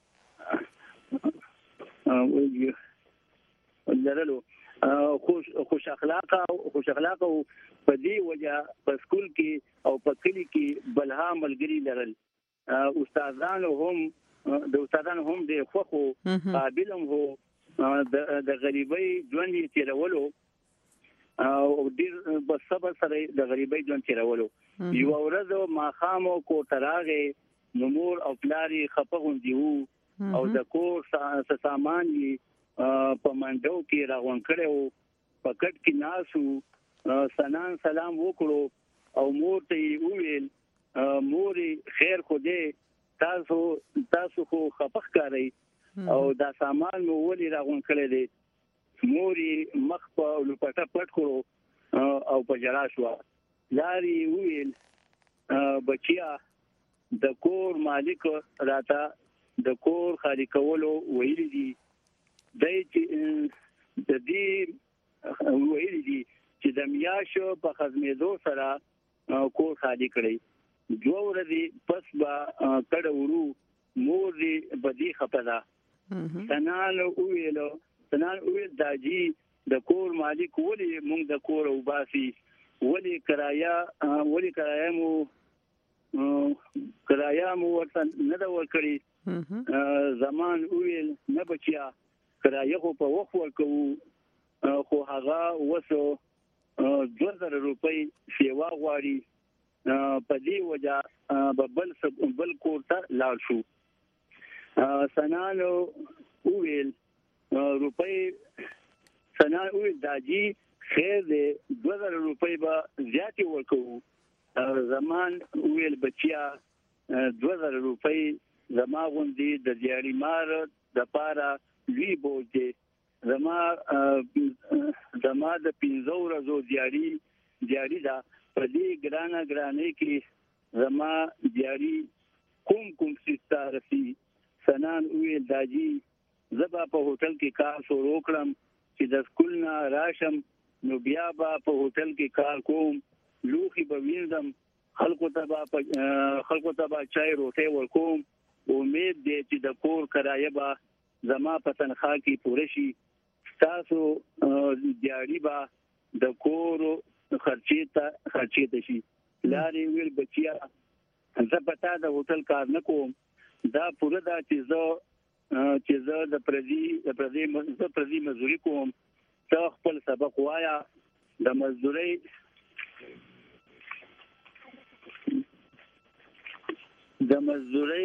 لرلو خوش خوش اخلاقه خوش اخلاقه په دې وجه په سکول کې او په کلی کې بلها ملګری لرل استادان هم د استادان هم د خوخو قابلم هو د غریبۍ ژوند یې تیرولو او ډیر په صبر سره د غریبۍ ژوند تیرولو یو ورځ ماخامو کو تراغه نمور او پلاری خپغون دیو او د کور سامان په منډو کې راغون کړو په کټ کې ناسو سنان سلام وکړو او مور ته ویل مور خیر خو دې تاسو تاسو خو خپخ کاری او دا سامان مو ولې راغون کړی دی مور مخ په لپټه پټ کړو او په جلا شو لاري ویل بچیا د کور مالک راته د کور خالي کولو ویل دي د دې د دې ویل دي چې د میاشو په خزمېدو سره کور خالي کړی جو ورځې پس با کډه ورو مور دې بدی خپدا سنان ویلو سنان ویل داجی د کور مالک ولی مونږ د کور وباسي ولی کرایا ولی کرایا مو کرایا مو ورته نه دا ورکړي زمان ویل نه بچیا کرایا خو په وخت ورکو خو هغه وسو دوه زره روپۍ سیوا غواړي په دې وجه بل بل کور ته لاړ شو سنانو ویل روپۍ سنان ویل داجی خیر دې دوه زره روپۍ به زیاتې ورکو زمان ویل بچیا دوه زره روپۍ زما غوندې د دیاري مار د پاره وی بوجه زما زما د پینځو ورځو دیاري دیاري دا په دې ګرانه ګرانه کې زما دیاري کوم کوم سیستا رسی سنان ویل داجی زبا په هوټل کې کار شروع کړم چې د سکول نه راشم نو بیا با په هوټل کې کار کوم لوخي به وینم خلکو ته با خلکو ته با چای روټي ورکوم امید دې چې د کور کرایه به زما په تنخواه کې پوره شي تاسو دیاري با د کور خرچې ته خرچې ته شي لاري ویل بچیا زه پتا د هوټل کار نه کوم دا پوره دا چې زه چې زه د پردي د پردي د پردي مزدوري کوم ته خپل سبق وایا د مزدوري د مزدوري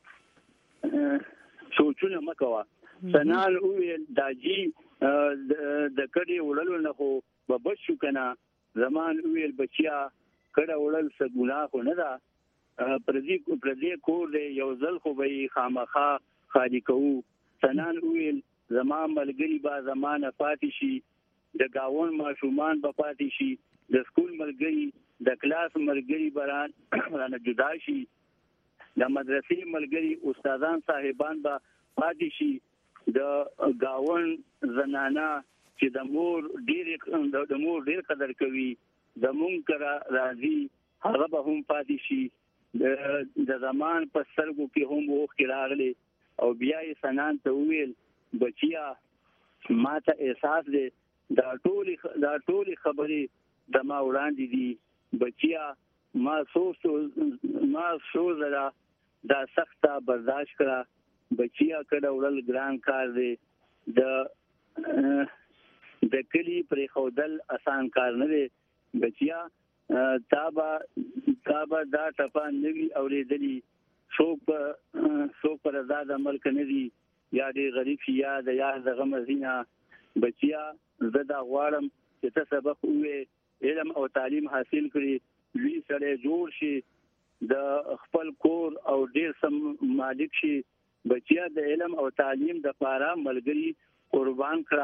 سوچونه مکوا سنال ویل داجی د کډي وړلو نه خو به بچو کنه زمان ویل بچیا کډه وړل څه ګناه خو نه ده پردي پردي کور یو ځل خو به خامخا خالي کوو سنان ویل زمان ملګری با زمانه پاتې شي د گاون ماشومان به پاتې شي د سکول ملګری د کلاس ملګری بران رانه جدا شي د مدرسې ملګری استادان صاحبان به پاتې شي د گاون زنانا چې د مور ډیر د مور ډیر قدر کوي د مونږ کرا راضي هغه به هم پاتې شي د زمان په سترګو کې هم وخت راغلي او بیا یې سنان ته ویل بچیا ماته احساس دی دا ټولي دا ټولي خبرې د ما وړاندې دي بچیا ما سوچ ما سوزلا دا سخته برداشت کړه بچیا کړه ورل ګران کار دی د د کلی پر خودل آسان کار نه دی بچیا تابا تابا دا ټپا نوی اوریدلی څوک څوک پر آزاد عمل کنه دي یا دې غریب یا د یا د غمزینا بچیا زدا غواړم چې ته سبق وې علم او تعلیم حاصل کړي لوی سره جوړ شي د خپل کور او ډیر سم مالک شي بچیا د علم او تعلیم د پاره ملګری قربان کړه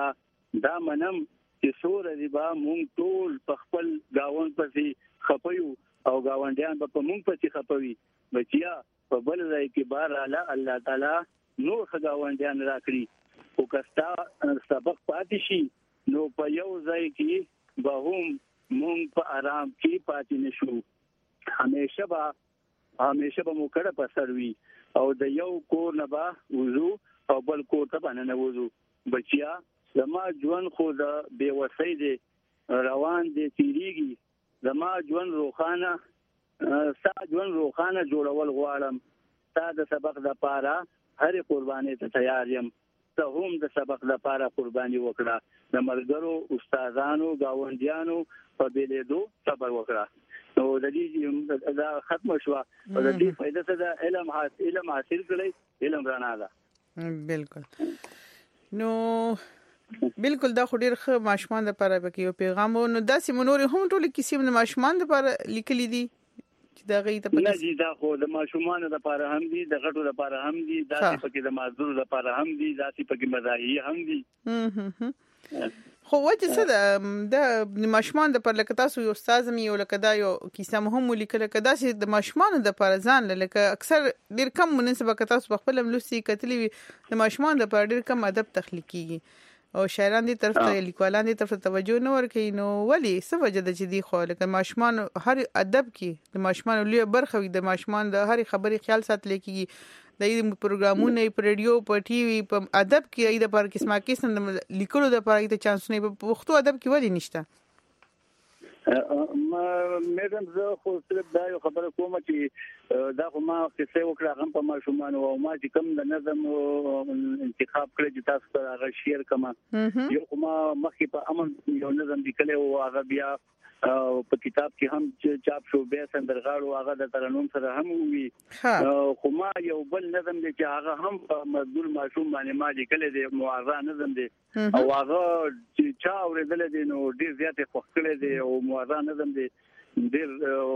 دا منم چې سور دی با مونږ ټول په خپل گاون پسې خپيو او گاونډیان په مونږ پسې خپوي بچیا په بل ځای کې بار اعلی الله تعالی نور خداوندیان راکړي او کستا سبق پاتې شي نو په یو ځای کې به هم مونږ په آرام کې پاتې نشو همیشه به همیشه به مو کړه په سروي او د یو کور نه به وضو او بل کور ته باندې نه وضو بچیا زما ژوند خو د بے وسۍ دی روان دی تیریږي زما ژوند روخانه ستا ژوند روخانه جوړول غواړم ستا د سبق د پاره هر قرباني ته تیار یم ته هم د سبق لپاره قرباني وکړه د ملګرو استادانو گاونډیانو په بیلېدو صبر وکړه نو د دې دا ختم شو او د دې فائدہ څه ده علم حاصل علم حاصل کړئ علم رڼا ده بالکل نو بالکل دا خو ډیر ښه ماشومان لپاره به یو پیغام نو داسې منوري هم ټول کیسې د ماشومان لپاره لیکلي دي دا غي ته نه دي دا خو د ماشومان لپاره هم دي د غټو لپاره هم دي دا پکې د معذور لپاره هم دي دا پکې مزاحي هم دي خو وجه څه ده د ماشومان لپاره لکه تاسو یو استاد مې یو لکه دا یو کیسه مهم لیکل کدا چې د ماشومان لپاره ځان لکه اکثر ډیر کم مناسبه که تاسو په خپل ملوسي کتلې د ماشومان لپاره ډیر کم ادب تخلیق کیږي او شاعران دي طرف ته لیکوالان دي طرف ته توجه نه ورکوي نو ولی څه وجه ده چې دی خو لکه ماشومان هر ادب کې د ماشومان لوی برخه وي د ماشومان د هر خبرې خیال ساتل کېږي د دې پروګرامونه په رادیو په ټي وي په ادب کې اې د پر قسمه قسم لیکلو د پر ته چانس نه په پښتو ادب کې ولی نشته ما مېدم زه خو صرف دا یو خبره کوم چې دا خو ما کیسه وکړه هم په ماشومان او ما چې کوم د نظم انتخاب کړی چې تاسو ته هغه شیر کما یو ما مخکې په امن یو نظم لیکلی او هغه بیا په کتاب کې هم چاپ شو بیا سندرغاړو هغه د ترنم سره هم وی خو ما یو بل نظم دی چې هغه هم په مزدور ماشوم باندې ما لیکلی دی موعظه نظم دی او هغه چې چا اوریدل دي نو ډیر زیات خوښ کړی دی او موعظه نظم دی ډیر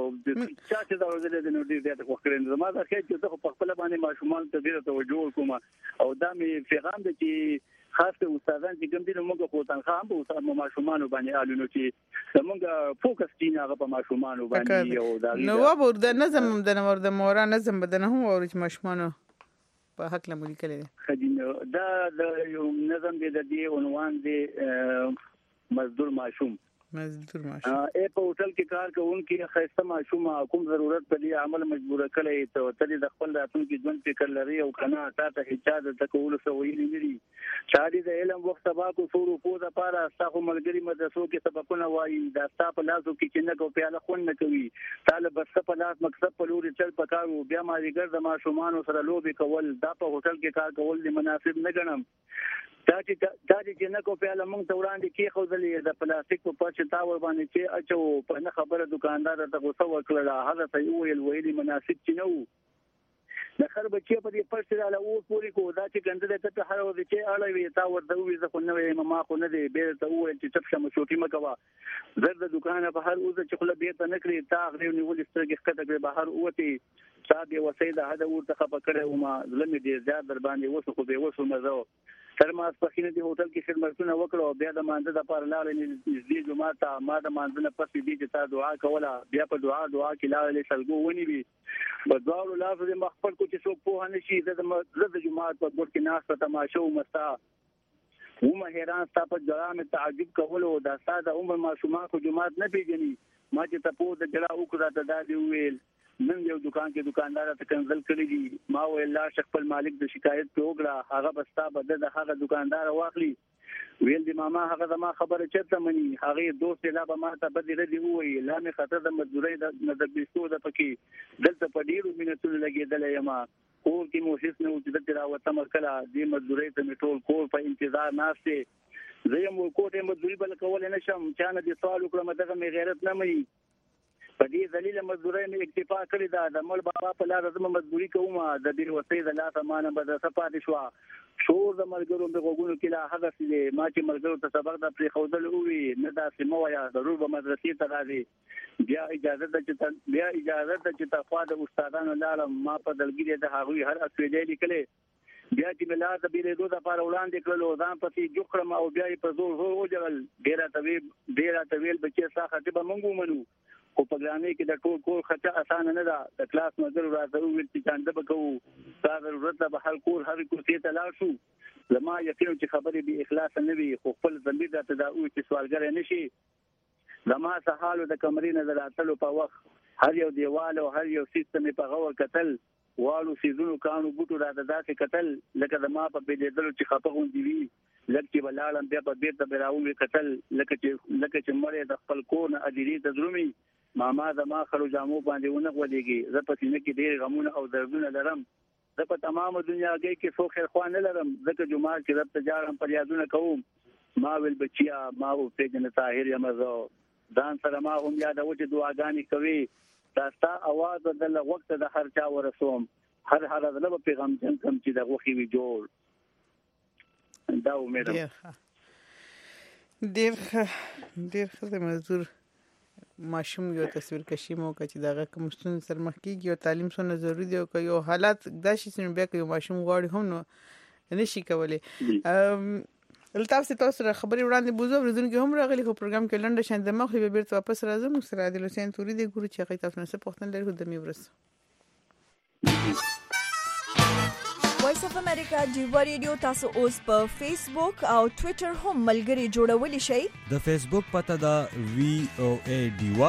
چا چې دا اوریدل دي نو ډیر زیات خوښ کړی دی زما دا خیر چې زه په خپل باندې ماشومان ته ډیر توجه کوم او دا می پیغام دی چې خاص ته استادان چې کوم دي موږ په تنخواه هم په استاد ماشومان باندې الونو چې موږ فوکس کین هغه په ماشومان باندې او دا نو و د نظم د نور د مورا نظم بدنه هم او چې ماشومان په حق له ملي کړي خدینه دا د یو نظم دی د دې عنوان دی مزدور ماشوم مزدور ماشوم اے په هوټل کې کار کوونکی خیسته ماشوم کوم ضرورت په دې عمل مجبور کړي ته تل د خپل راتلونکي ژوند فکر لري او کنه تا ته هیڅ د تکول سوې نه لري شادي د علم وخت سبا کو سورو کو د پاره تاسو ملګری مدرسو کې سبقونه وایي دا تاسو لاسو کې چې نه کو پیاله خون نه کوي طالب بس په لاس مقصد په لوري چل پکارو بیا ما دیګر د ماشومان سره لوبي کول دا په هوټل کې کار کول د مناسب نه ګڼم دا چې دا چې نه کو پیاله مونږ ته وړاندې کې خوځلې د پلاستیک په پچ تاور باندې چې اچو په نه خبره دکاندار ته غوسه وکړه هغه ته ویل ویلي مناسب چې نو د خر بچي په دې پښتو له او پوری کو دا چې ګنده ته هر ورځ چې اړه وي تا ورته وي زه خو نه ویم ما خو نه دی به ته ویل چې چپ شم چوټي مکوا زر د دکان په هر اوزه چې خپل بیت نه کړی تا غریو نیول سترګې ښکته کړې بهر اوته صاحب وسیده هدا ورته خپه کړو ما ظلم دې زیات در باندې وسو خو به وسو مزه سرماس پخینه دی هوټل کې خدمتونه وکړو بیا د مانځه د پاره لاړې نږدې جمعه ته ما د مانځه نه پسې دي چې تا دعا کوله بیا په دعا دعا کې لاړې سلګو ونی وي په دعا او لافظ مخفل کو چې څوک په هنه شي د د جمعه په ګډ کې ناس ته تماشو مستا ومه حیران ستا په جرام تعجب کولو دا ساده عمر ماشومان کو جمعه نه پیژني ما چې تاسو د جلا وکړه ته دا دی ویل نن یو دکان کې دکاندار ته کنزل کړی دي ما ویل لا شک خپل مالک د شکایت په وګړه هغه بستا بد د هغه دکاندار واخلي ویل دی ماما هغه زما خبره چرته مني هغه دوست لا به ما ته بدل دی وی لا می خطر د مزدوري د مدبستو د پکې دلته په ډیرو مینټونو لګیدل یما کور کې موشس نه وجود تر او تمر کلا د مزدوري ته میټول کور په انتظار ناشته زه مو کوټه مزدوري بل کول نه شم چانه دي سوال وکړم دغه می غیرت نه مې په دې ذلیل مزدوري مې اکتفا کړی دا د مول بابا په لار زما مزدوري کوم د دې وسې د لاسه مانه بد صفات شو شور د ملګرو د غوګونو کې لا هغه چې ما چې ملګرو ته سبق د پری خوذل وی نه دا سمو یا ضرور به مدرسې ته راځي بیا اجازه ده چې بیا اجازه ده چې تاسو د استادانو لاله ما په دلګری د هغوی هر اسویلې لیکلې بیا چې ملار د بیرېدو لپاره وړاندې کړلو ځان پسې جوړ کړم او بیا یې په زور زور وجړل ډېره طویل ډېره طویل بچي ستا خطي به مونږ ومنو خو په ګرانۍ کې د ټول کور خطه اسانه نه ده د کلاس مزر راته وویل چې چانده به کوو دا ضرورت ده به هر کور هر کوڅې ته لاړ شو زما یقین چې خبرې بې اخلاصه نه وي خو خپل ضمیر راته دا وایي چې سوالګری نه شي زما څه حال د کمرې نه د راتلو په وخت هر یو دیوال او هر یو سیستم په غور کتل والو سیزونو کانو بوټو راته داسې کتل لکه د ما په بېلېدلو چې خفه غوندې وي لکه چې به لاړم بیا به بېرته به راووي کتل لکه چې لکه چې مړی د خپل کور نه اجرې ته درومي ماما زما خړو جامو باندې ونه غولېږي زه په سینه کې ډېر غمونه او دردونه لرم زه په تمامه دنیاګۍ کې څو خیر خوا نه لرم ځکه جومات کې رب ته جاړم فریادونه کوم ما ویل بچیا ما وپېژنه طاهر یم زه ځان سره ما هم یادوه چې دعاګانې کوي دا ستا اواز به د غوږ ته د هر چا ورسوم هر هر زړه به پې غمجن کړم چې د غوښې وي جوړ دا امید ډېر ښه ډېر ښه ډېر ښه د مزدور ماشوم یو تصویر کشي مو که چې دغه کوم ستونزې سره مخ کېږي او تعلیم څومره ضروري دی او که یو حالات داسې چې بیا که یو ماشوم غواړي هم نو نه شي کولی الطاف سي تاسو سره خبرې وړاندې بوزو ورزونکو هم راغلي خو پروګرام کې لنډه شان د مخ به بیرته واپس راځم سره عادل حسین توري د ګورو چې هغه تاسو نه پوښتنه لري خو د میورس وایس اف امریکا ډیوا ریډیو تاسو اوس په فیسبوک او ټوئیټر هم ملګري جوړولی شئ د فیسبوک پته دا وی او ای ډیوا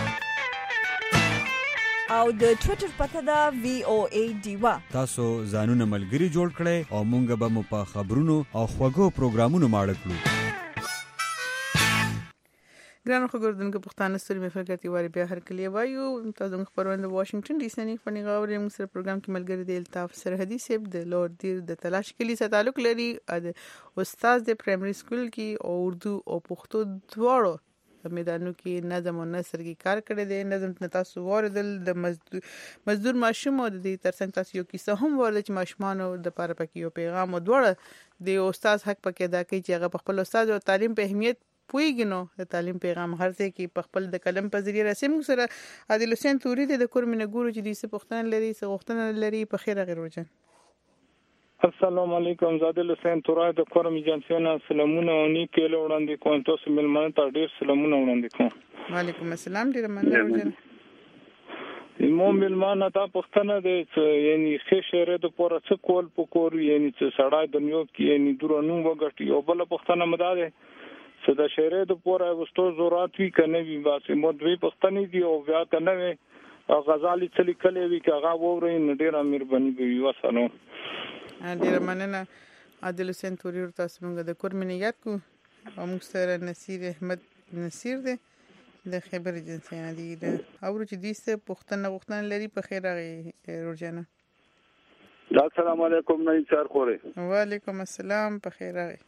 او د ټوئیټر پته دا وی او ای ډیوا تاسو ځانونه ملګري جوړ کړئ او مونږ به مو په خبرونو او خوږو پروګرامونو ماړه کړو ګرانو خبردونکو پښتانه ستوري مې فکر کوي واري بیا هر کلی وایو تاسو موږ پروند واشنگټن ډي سي نه فنی غوړې موږ سره پروګرام کې ملګری دی الطاف سرحدي سیب د لور دیر د تلاش کلی سره تعلق لري د استاد د پرایمري سکول کې او اردو او پښتو دواړو په میدانو کې نظم او نثر کې کار کړی دی نظم تاسو واردل د مزدور مزدور ماشوم او د ترڅنګ تاسو یو کیسه هم ورل چې ماشومان د لپاره پکې یو پیغام او دواړه د استاد حق پکې ادا کوي چې هغه خپل استاد او تعلیم په اهمیت پویګنو د تعلیم پیغام هر ځای کې په خپل د قلم په ذریعہ رسم سره عادل حسین توري د کورمنه ګورو چې د څه پښتنه لري څه غوښتنه لري په خیر غیر وجن السلام علیکم عادل حسین توري د کورم جنسینا سلامونه او نیکه وړاندې کوم تاسو ملمنه ته ډیر سلامونه وړاندې کوم وعلیکم السلام ډیر مننه وجن مو ملمنه ته پښتنه د یعنی ښه شهره د پوره څه کول پکور یعنی چې سړای دنیو کې یعنی درونو وګټي او بل پښتنه مداده صدا شهره د پوره وستو زورات وی کنه وی واسه مو دوی پښتني دی او بیا کنه وی غزالي چلی کلی وی کغه ووري نډیر مهرباني وی وسلو ډیر مننه عادل حسین توري تاسو موږ د کورمنه یاد کو او موږ سره نصیر احمد نصیر دی د خبر جنسي نه دی د او چې دیسه پښتنه غوښتنه لري په خیر راغی روزانه السلام علیکم نه انصار خوره وعلیکم السلام په خیر راغی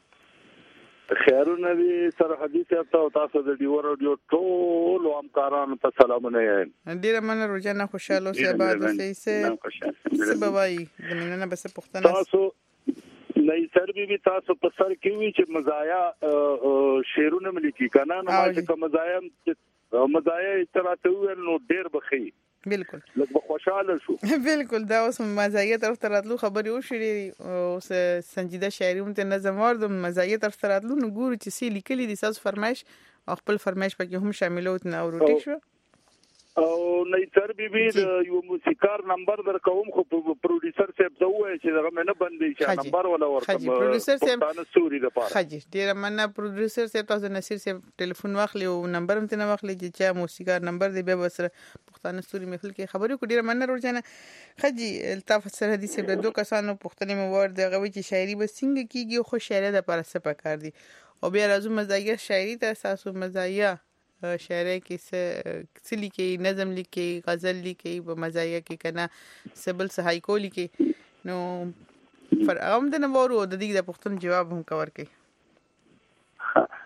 خیرونه دي سره حدیث ته تاسو د ډیو رادیو ټول همکارانو ته سلامونه یم ډیر مننه روزانه خوشاله اوسئ آباد اوسئ څه بوای د مننه بس پښتنه تاسو نه سر بي تاسو په سر کې وی چې مزایا شیرونه ملي کنه نه ما چې مزایا مزایا تراته ول نو ډیر بخي بالکل لکه خوشاله شو بالکل دا اوس مزایا طرف تراتلو خبرې وشړي او سنجیده شاعري مت نظم ور د مزایا طرف تراتلو نو ګورو چې سی لیکلي دي تاسو فرمایش او خپل فرمایش پکې هم شاملوت نه او روټی شو او نه سر بي بي یو موسیقار نمبر در کوم خو پروډوسر صاحب ته وای چې هغه مې نه بندي چې نمبر ولا ورکوم پروډوسر صاحب تاسو سوري د پاره خاجي ډیر مننه پروډوسر صاحب تاسو نصیر صاحب ټلیفون واخلي او نمبر هم ته واخلي چې چا موسیقار نمبر دی به سره پښتانه سوري محفل کې خبرې کو ډیر مننه روزانه خاجي الطاف سرحدي صاحب دوه کسانو پښتني موارد دغه وی چې شاعري به څنګه کیږي خو شاعر د لپاره څه پکار دي او بیا راځو مزایا شاعري ته تاسو مزایا شاعري کې څه لیکي نظم لیکي غزل لیکي په مزایا کې کنه سبل صحای کو لیکي نو پر عام د نوورو د دې د پښتون جواب هم کور کوي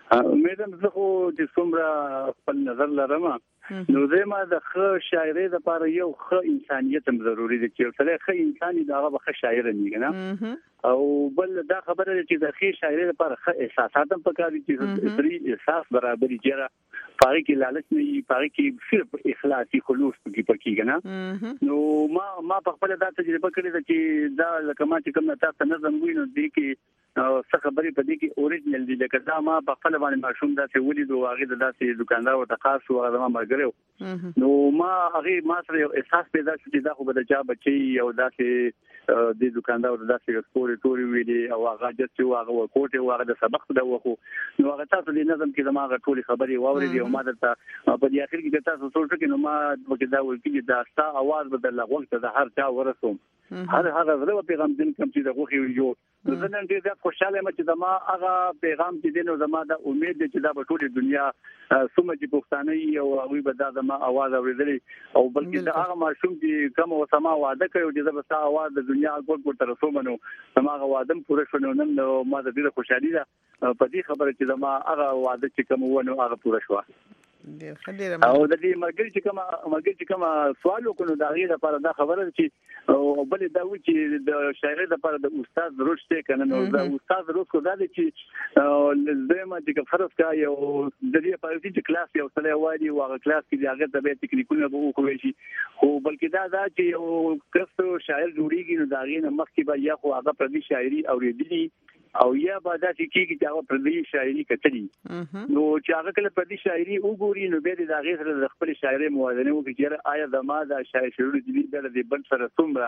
امید هم زه خو چې څومره خپل نظر لرم نو زما د ښه شاعرۍ لپاره یو ښه انسانیت هم ضروری دی چې سره ښه انساني دا هغه ښه شاعر نه کنه او بل دا خبره ده چې د ښه شاعرۍ لپاره ښه احساسات هم پکار دي چې سری احساس برابرۍ جره پاره کې لالچ نه وي پاره کې صرف اخلاصي خلوص کې پکې کنه نو ما ما په خپل دا تجربه کړې ده چې دا لکه ما چې کوم تاسو نظم وینو دي کې څه خبرې په دې کې اوریجنل دي لکه دا ما په خپل باندې ماشوم دا څه ولید او هغه د داسې دکاندار او تقاص او هغه ما مرګرو نو ما هغه ما سره یو احساس پیدا شو چې دا خو به د چا بچي او داسې د دکاندار او داسې سپوري ټوري ویلي او هغه چې هغه کوټه او هغه د سبق دا وخو نو هغه تاسو د نظم کې زما غټولي خبرې واوري او ما درته په دې اخر کې تاسو سوچ کې نو ما وکړه دا ول کې دا ستا आवाज بدل لغون ته د هر چا ورسوم هر هغه غره پیغام دین کوم چې د غوخي یو زه نن ډیر زیات خوشاله یم چې زما هغه پیغام چې دین او زما د امید چې دا په ټوله دنیا سمه چې پښتانه او هغه به دا زما आवाज اورېدلې او بلکې دا هغه ماشوم چې کوم او سما وعده کوي چې زما ستا आवाज د دنیا ګوټ ګوټ تر څو منو زما هغه وعده پوره شونه نن ما د دې خوشحالي ده په دې خبره چې زما هغه وعده چې کوم ونه هغه پوره شو ډیر خدای او د دې مرګ چې کوم مرګ چې کوم سوال وکړو دا غیر لپاره دا خبره چې او بل دا و چې د شاعرۍ لپاره د استاد ضرورت دی کنه نو دا استاد ضرورت کو دا چې زما چې فرض کا یو د دې په چې کلاس یو سره وایي او هغه کلاس کې هغه د به ټکنیکونه به وکوي شي خو بلکې دا دا چې یو کس شاعر جوړیږي نو دا غینه مخکې به یا خو هغه پر دې شاعري اوریدلی او یا به دا چې کیږي چې هغه پر دې شاعري کتلی نو چې هغه کله پر دې شاعري وګوري نو به د هغه سره د خپل شاعري موازنه وکړي چې آیا د ما د شاعر شعر دې د بل سره څومره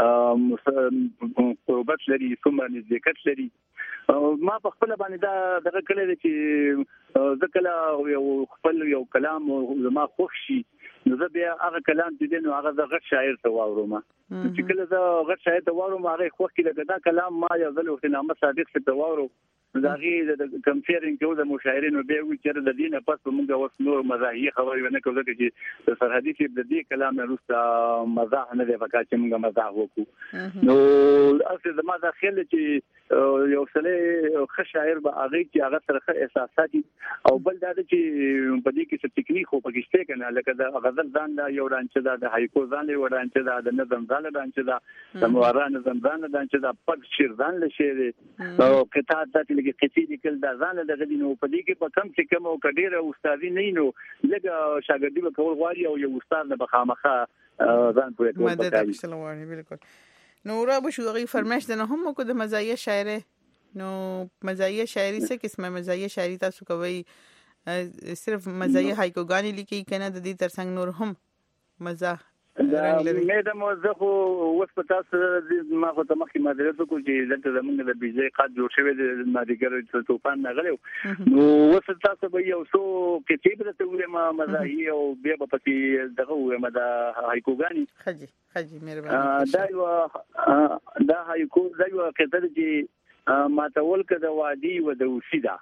قربت لري څومره نزدېکت لري ما په خپل باندې دا دغه کله چې ځکه یو خپل یو کلام زما خوښ شي نو زه بیا هغه کلام چې دین هغه د غټ شاعر ته واورم چې کله زه غټ شاعر ته واورم هغه خوښ کې دا کلام ما یو ځل وخت نامه صادق ته واورم دا غي د کمپیرینګ کوم د مشاعرینو به وی چې د دینه پس موږ اوس نور مزاحي خبرې ونه کوو چې د سرحدي چې د دې کلام نه روسته مزاح نه دی وکړ چې موږ مزاح وکړو نو اصل زما د خیال چې یو سره ښه شاعر به هغه چې هغه سره احساساتي او بل دا چې په دې کې څه ټکنیک خو پکې شته کنه لکه د غزل ځان دا یو رانچ دا د هایکو ځان یو رانچ دا د نظم ځان رانچ دا د موارانه ځان رانچ دا پک شیر ځان لشي او قطعات د کې قصیدې کول دا ځان د غدینو په دې کې په کم څه کم او کډیره استادي نه نو لګه شاګردي به کول غواړي او یو استاد نه بخامخه ځان پوهه کوي مدد سلامونه بالکل نو را به شو غي فرمایش نه هم کو د مزایه شاعر نو مزایه شاعری څه قسمه مزایه شاعری تاسو کوي صرف مزایه هایکوګانی لیکي کنه د دې ترڅنګ نور هم مزه دا مې د موزه خو اوس په تاسو ما خو ته مخکې مدرسه کو چې دلته زمونږ د بيځای قاد جوړ شوی د مادیګر توفان نغلو نو اوس تاسو به یو څو کتاب ته وې ما مزاحي او بیا په پتی دغه وې ما د هایکوګانی خجي خجي مهرباني دا یو دا هایکو دا یو کتاب چې ما تول کده وادي و د وسیدا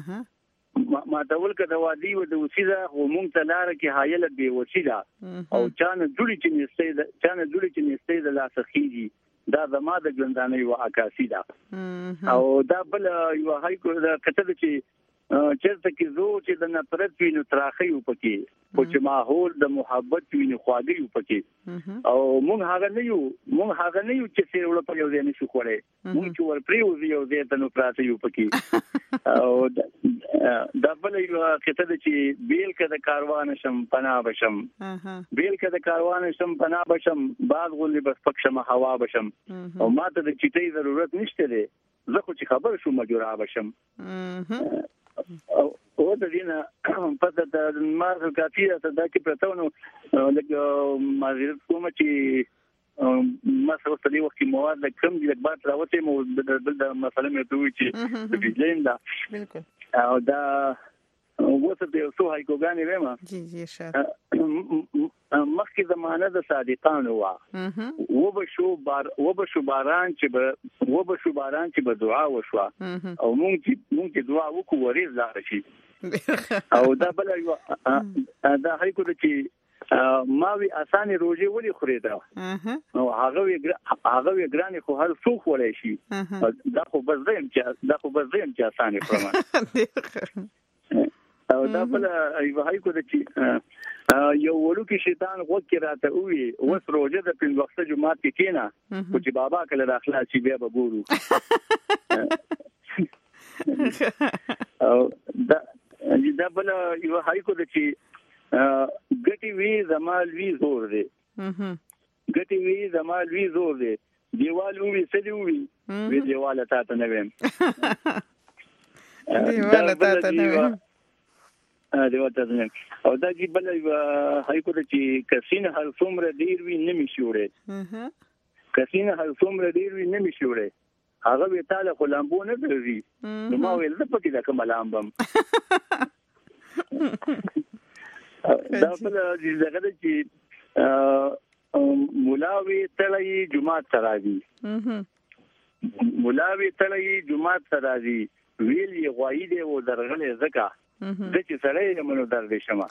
ما تول کده وادي و د وسیدا او مونږ ته لار کې حایل به وسیدا او چانه جوړی چې نسته چانه جوړی چې نسته د لاسخيږي دا زما د ګلندانې و عکاسي دا او دا بل یو هایکو دا کتاب چې چرته کې زو چې د نفرت وینو تراخی وپکې او چې ماحول د محبت وینو خواږي وپکې او مونږ هغه نه یو مونږ هغه نه یو چې سره په یو ځای نشو خوري مونږ چې ور پریو یو ځای ته نو پراته یو پکې او دا بل یو کتاب چې بیل کده کاروان شم پناه بشم بیل کده کاروان شم پناه بشم باغ غولي بس پکشم هوا بشم او ماته د چټي ضرورت نشته دی زه خو چې خبر شوم جوړا بشم او د دینه پته د مارغ کافیه ته دا کې پرتاونو لکه مازیرت کوم چې ما سره په دې وخت کې مواد کم دي لکه بات راوته مو بل د مسله مې دوی چې د بجلین دا بالکل او دا وڅ د سو هایکوګانی وېما جی جی شه مخکې زمانه د صادقانو وا و به شو بار و به شو باران چې به و به شو باران چې به دعا وشوا او مونږ چې مونږ چې دعا وکړو ورېز لا شي او دا بل یو دا هایکو د چې ما وی اسانه روزي ولي خوري دا نو هغه وی هغه وی ګراني خو هر څوک ولای شي دا خو بس زم چې دا خو بس زم چې اسانه خورم او دا بل ایو هاي کو د چی یو ولو کې شیطان وکړه راته وی وس روزه د پین وخت جمعه کې کینا خو چې بابا کله داخله شي بیا به ګورو او دا دا بل یو هاي کو د چی ګټي وی زمال وی زور دی ګټي وی زمال وی زور دی دیوال وی سړي وی وی دیواله تاسو نه ویم دیواله تاسو نه ویم دیواله تاسو نه او دا چې بل هاي کو د چې کسینه هر څومره ډیر وی نه میشوره کسینه هر څومره ډیر وی نه میشوره هغه وی تعالی خلامبو نه درځي نو ما ویل د پکې د کوم لامبم دا بل دغه چې مولاوي تلای جمعه تراوی مولاوي تلای جمعه تراوی ویل یې غوای دی و درغلې زکه د چې سره یې منو درې شمه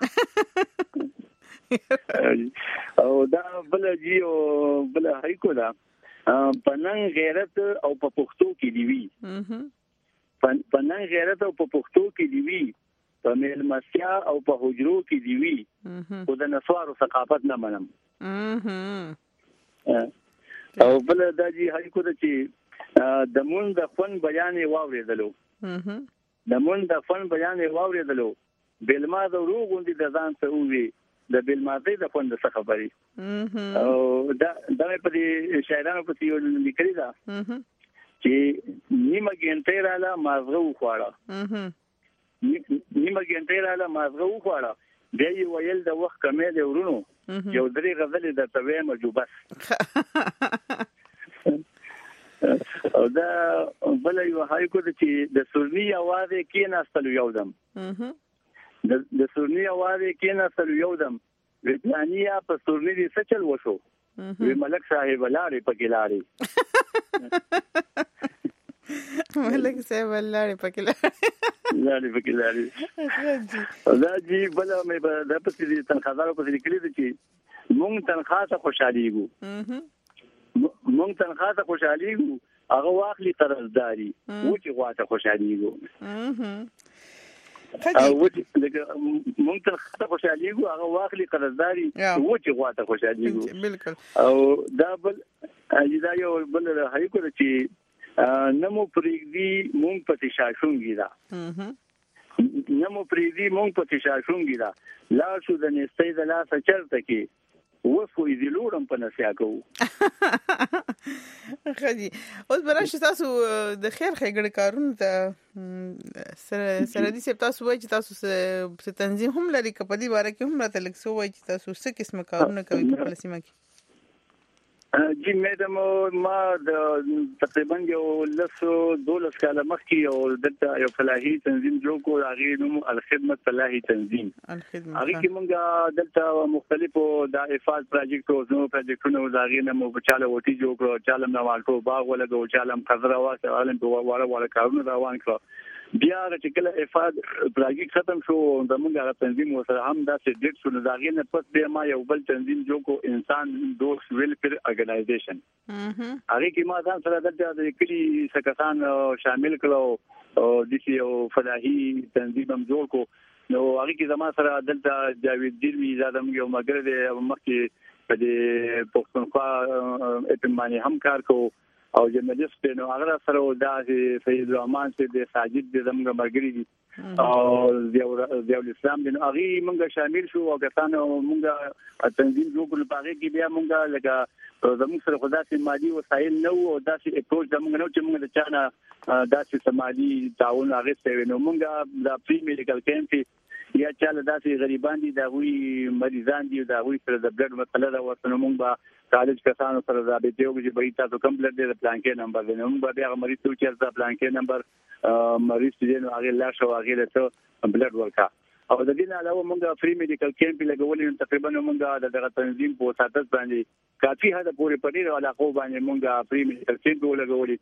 او دا بل جیو بل هاي کو دا پنن غیرت او په پښتو کې دی وی پنن غیرت او په پښتو کې دی وی په ملمسیا او په حجرو کې دی وی او د نسوارو ثقافت نه منم او بل دا جی هاي کو د چې د مون د فن بیان واوریدلو د مون د فن بیان واوریدلو بلما د روغوندي د ځان ته وی د بلمازي د فن د خبري او دا د په دې شاعرانو په یو لیکلي دا چې نیمه ګنټه رااله مازغه وخواړه نیمه ګنټه رااله مازغه وخواړه بیا یې ویل د وخت کمې دی ورونو یو درې غزلې د توې مجوبس او دا بل یو هاي کو چې د سورني आवाज کې ناستلو یو دم د سورني आवाज کې ناستلو یو دم ویتانیا په سورني دي سچل وشو وی ملک صاحب لارې پکې لارې ملک صاحب لارې پکې لارې پکې لارې دا جی بل مې د پسې تنخوادارو په لیکلي دي چې مونږ تنخواه ته خوشاليږو مونږ تنخواه ته خوشاليږو هغه واخلي قرضداري و چې غواته خوشاليږو او وځي لکه مونږ تنخواه ته خوشاليږو هغه واخلي قرضداري و چې غواته خوشاليږو بالکل او دا بل دا یو بل هاي کو چې نمو پریږدي مونږ پتی شاشونګي دا نمو پریږدي مونږ پتی شاشونګي دا لا شو د نستې د لاس چرته کې وفو دې لورم په نسیا کوو خدي اوس براشه تاسو د خیر خیګړ کارونه ته سره سره دي چې تاسو وایي چې تاسو څه تنظیم هم لري کپدي باره کې هم راته لکه سو وایي چې تاسو څه قسم کارونه کوي په فلسطین کې جی میډم ما د تقریبا یو لسو دولس کاله مخکې یو دلته یو فلاحي تنظیم جوړ کړ هغه نوم الخدمت فلاحي تنظیم هغه کې موږ دلته مختلفو د افاد پروجیکټ او نو پروجیکټونو داغې نه مو بچاله وټي جوړ کړ چالم نه والټو باغ ولګو چالم خضرا واسه عالم په واره واره کارونه روان کړ بیا چې کله افاد پروجیکټ ختم شو د موږ تنظیم وسره هم داسې ډیټ شو داغې نه پس به ما یو بل تنظیم جوړ کو انسان دوست ویلفیر ارګنایزیشن هغه کې ما ځان سره د کلی سکسان شامل کړو او د یو فلاحي تنظیم هم جوړ کو نو هغه کې زما سره دلته جاوید دیلوی زادم یو مګر د مخکې په دې پښتونخوا اپمانی هم کار کو او جرنالست نو هغه سره دا سید الرحمن چې د ساجد د زمګ مرګري دي او د اسلام د هغه موږ شامل شو او کسانو موږ تنظیم جوړ کړل په هغه کې بیا موږ لکه زموږ سره خدای مالی وسایل نو او داسې اپروچ زموږ نو چې موږ د چانه داسې سماجی تعاون هغه ستوي نو موږ د پری میډیکل کیمپ یا چاله داسې غریبان دي دا وی مریضان دي دا وی سره د بلډ مسله دا ورته موږ با کالج کسانو سره رابطه یو چې به تاسو کوم بلډ د پلان کې نمبر دی نو موږ به هغه مریض ته چې د پلان کې نمبر مریض دې نو هغه لا شو هغه له بلډ ورکا او د دې نه علاوه موږ فری میډیکل کیمپ لګولې تقریبا موږ د دغه تنظیم په ساتت باندې کافي حد پورې پدې علاقو باندې موږ فری میډیکل کیمپ لګولې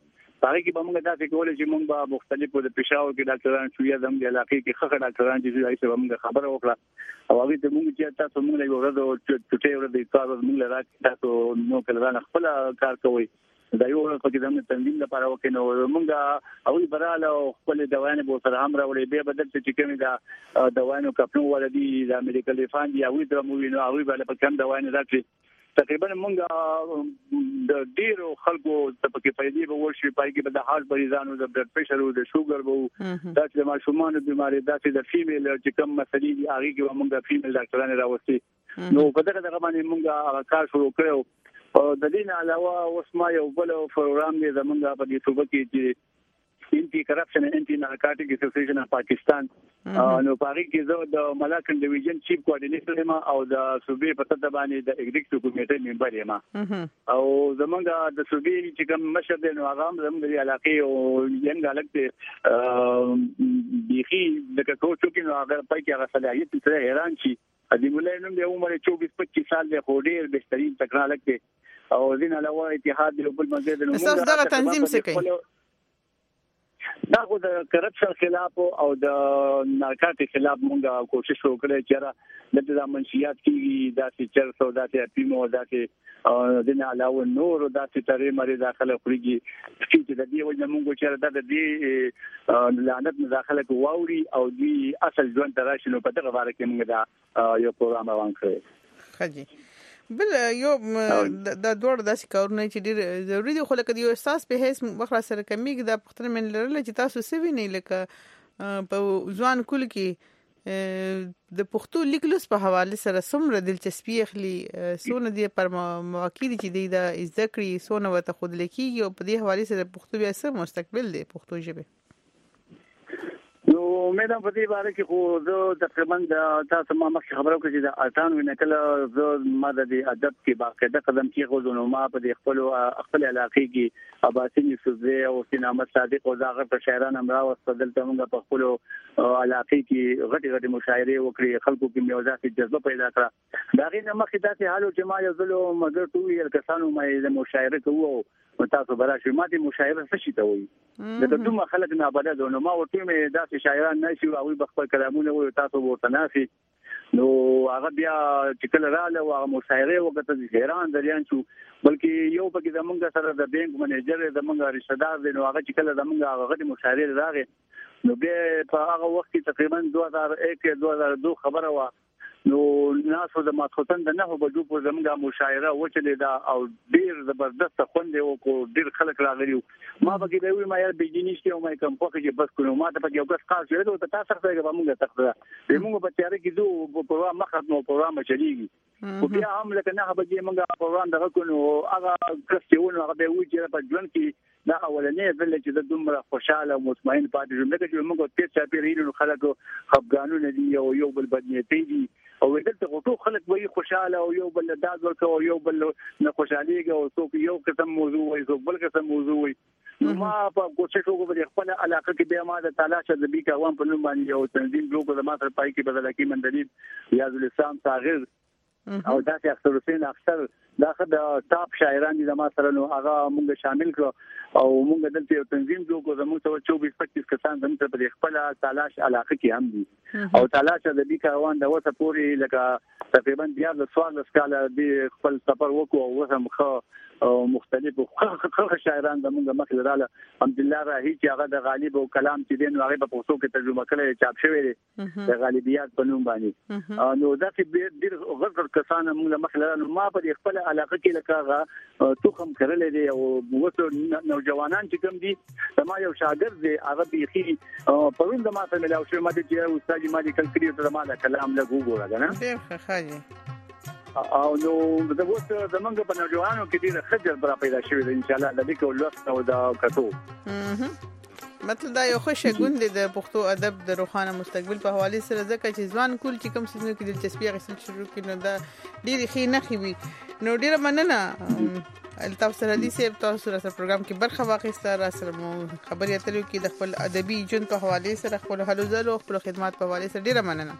هغه کې به موږ تاسو کولای چې موږ به مختلفو د پېښو کې ډاکټران شو یا د علاقې کې خخ ډاکټران چې دایته موږ خبره وکړه او هغه ته موږ چې تاسو موږ له ورځو ټوټه ورځې کار موږ راځي تاسو نو کله نه خپل کار کوي دا یو ورځ کې د تنظیم لپاره وکړو موږ او براله خپل دوايانې به سره هم راوړې به بدل چې کومه دا دوايانو کپنو ولدي د میډیکل فاند یا وی د مووینو او به په کوم دوايانې راځي تقریبا موږ د ډیرو خلکو ته پکې پیدا به ورشي پای کې به د هارت مریضانو د بلډ پريشر او د شوګر وو دا چې ماشومان بیماری دا چې د فیمیل چې کوم مسلې دي هغه کې موږ فیمیل ډاکټرانو راوستي نو په دغه دغه باندې موږ کار شروع کړو او د دې نه علاوه اوس ما یو بل پروګرام دی زمونږ په دې صوبه کې چې انټي کرپشن انټي نارکوټیک اسوسییشن اف پاکستان نو پاره کې زه د ملاکن ډیویژن چیف کوارډینیټر یم او د صوبې په ترتیب باندې د ایگزیکټیو کمیټې ممبر یم او زمونږ د صوبې چې کوم مشر دی نو هغه زموږ د علاقې او ینګ علاقې بيخي د کوچو کې نو هغه پای کې هغه صلاحیت سره حیران شي د مولانو د عمر چوبیس پچیس سال د خوري بهترین تکنالوژي کې او دین علاوه اتحاد د خپل مزید نو موږ دا تنظیم څه کوي دا خو د کرپشن خلاف او د نارکوټیک خلاف موږ کوشش وکړو چې د منشيات کې د فیچر سودا ته پیمو داسې دین علاوه نور داسې ترې مری داخله کړی چې د دې وجه موږ چې د دې لعنت مداخله کووري او دې اصل ژوند تراشنو په دغه واره کې موږ دا یو پروګرام روان کړی خجی بل یو د دوړ داسې کارونه چې ډیر ضروری دي خو لکه یو احساس په هیڅ مخ سره کمیږي د پختنه من لرل چې تاسو سوي نه لکه په ځوان کول کې د پښتو لیکلوس په حواله سره څومره دلچسپي اخلي سونه دي پر مواقع دي چې د ذکر سونه وته خود لیکي او په دې حواله سره پښتو بیا سره مستقبل دی پښتو ژبه نو مې په دې باره کې خو زه تقریبا د تاسو ما مخکې خبرو کړې چې د اتان ونکله زه ما د ادب کې باقاعده قدم کې غوډو نو ما په دې خپل خپل علاقې کې اباسین یوسفزی او سینامه صادق او داغه په شاعران امرا واستدل ته موږ په خپل علاقې کې غټي غټي مشاعره وکړي خلکو کې میوزات جذبه پیدا کړه دا غي نه مخکې داسې حالو چې ما یو ځلو مګر ټو یې کسانو مې د مشاعره کوو تاسو براشي ماته مشاعره څه شي ته وایي د دوه خلک نه بلد نو ما ورته مې داسې شاعران نشي او بخپل کلامونه وي تاسو ورته ناسي نو هغه بیا چې کله رااله او مشاعره وکړه حیران دریان شو بلکې یو پکې زمونږ سره د بانک منیجر زمونږ رشتہ دار دی نو هغه چې کله زمونږ هغه غټي مشاعره راغې نو به په هغه وخت کې تقریبا دوه هزار یک دوه هزار دو خبره و نو ناسو د ماتختن د نه په جو په زموږه مشاعره وچلې دا او ډیر زبردست خوندې او کو ډیر خلک راغلي ما بګي به وي ما یې بيجینیشته او ما کوم په کې بس کړو ما ته په یو کس خاص یو ته تاسو سره به موږ تخته به موږ په تیار کې دوه پروګرام مخه نو پروګرام چلیږي او بیا هم لکه نه به موږ پروګرام دغه کو نو هغه کسټیونه هغه به وي چې په ژوند کې دا اولنې بل چې د دومره خوشاله او مطمئن پاتې ژوند کې چې موږ ته چې پیرینو خلکو خفګانونه دي او یو بل بدنيتي دي او دلته ټول خلک وایي خوشاله او یو بل داد ورکو او یو بل نه خوشاليږي او څوک یو قسم موضوع وایي څوک بل قسم موضوع وایي ما په کوشش وکړم چې خپل علاقه کې به ما د تلاش د بي کوم په نوم باندې یو تنظیم جوړ کړم ما سره پای کې بدل کې مندلي ریاض الاسلام صاغر او داسې اختر حسین اختر داخه د ټاپ شاعران دي ما سره نو هغه موږ شامل کړو او موږ دلته یو تنظیم جوړ کړو زموږ ته چوبیس پچیس کسان زموږ په خپل تلاش علاقه کې هم دي او تلاش د بي کوم د وسه پوری لکه تقریبا بیا د سوال سکاله دی خپل سفر وکړو او وسه مخه او مختلف خلک شاعران زموږ مخ لراله الحمدلله راهي چې هغه د غالب او کلام چې دین هغه په پښتو کې ترجمه کړی چاپ شوی دی د غالبیات په نوم باندې نو دا چې ډیر غزر کسان موږ مخ لراله ما په خپل علاقه کې لکه توخم کړل دي او وڅ نوجوانان چې کوم دي ما یو شاګرد دی هغه بيخي پرون د ما ته ملاو شو ما چې استاد مالک کړی ته ما د کلام له ګوګو راغنه ډیر ښه او نو د وڅ زمونږ په نوجوانانو کې ډیر خجل برا پیدا شوی دی ان شاء الله د دې کو لوست او د کتو مطلب دا یو خوشی ګوند د پښتو ادب د روخانه مستقبل په حواله سره ځکه چې ځوان کول چې کوم څه کې دلچسپي غوښتل شروع کړي دا ډیر ښه نه خوي نو ډیر مننه الطاف سرحدي سیب تاسو سره پروګرام کې برخه واخیسته را سره مو خبرې اترې کې د خپل ادبي جون په حواله سره خپل هلو زلو خپل خدمات په حواله سره ډیر مننه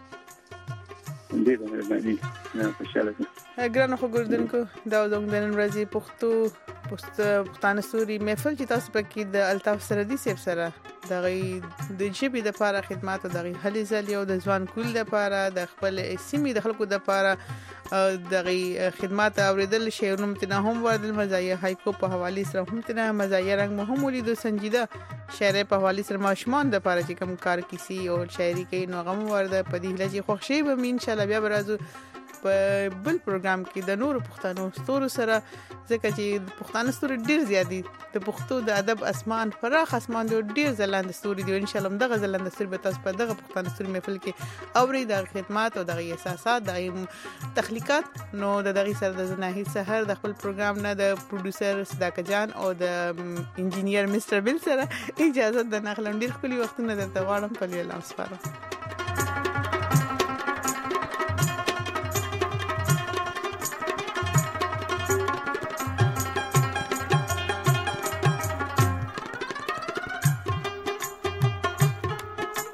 ډیر مهرباني نه خوشاله ګرانو خو ګردونکو دا زموږ د نن ورځې پښتو پښتانه ستوري محفل چې تاسو پکې د الطاف سردي صاحب سره د غي د جبې د لپاره خدمات او د غي هلي ځل یو د ځوان کول د لپاره د خپل سیمې د خلکو د لپاره د غي خدمات اوریدل شي نو متنه هم وردل مزایا هایکو په حواله سره هم تنه مزایا رنگ مهم ولید سنجیده شعر په حواله سره ماشومان د لپاره چې کوم کار کیسي او شاعري کوي نو غو ورده په دې لږه خوشي به ان شاء الله بیا برازو په بل پروګرام کې د نورو پښتنو ستورو سره ځکه چې پښتانه ستوري ډیر زیات دي د پښتو د ادب اسمان فراخ اسمان ډیر زلاند ستوري دي ان شاء الله دغه زلاند ستوري به تاسو په دغه پښتانه ستوري محفل کې اوري د خدمات او د احساسات د تخلیقات نو د دغه سره د زناهي سحر د خپل پروګرام نه د پروډوسر صداقت جان او د انجینیر مستر بل سره اجازه د نخلم ډیر خولي وختونه درته غواړم په لیلام سپارم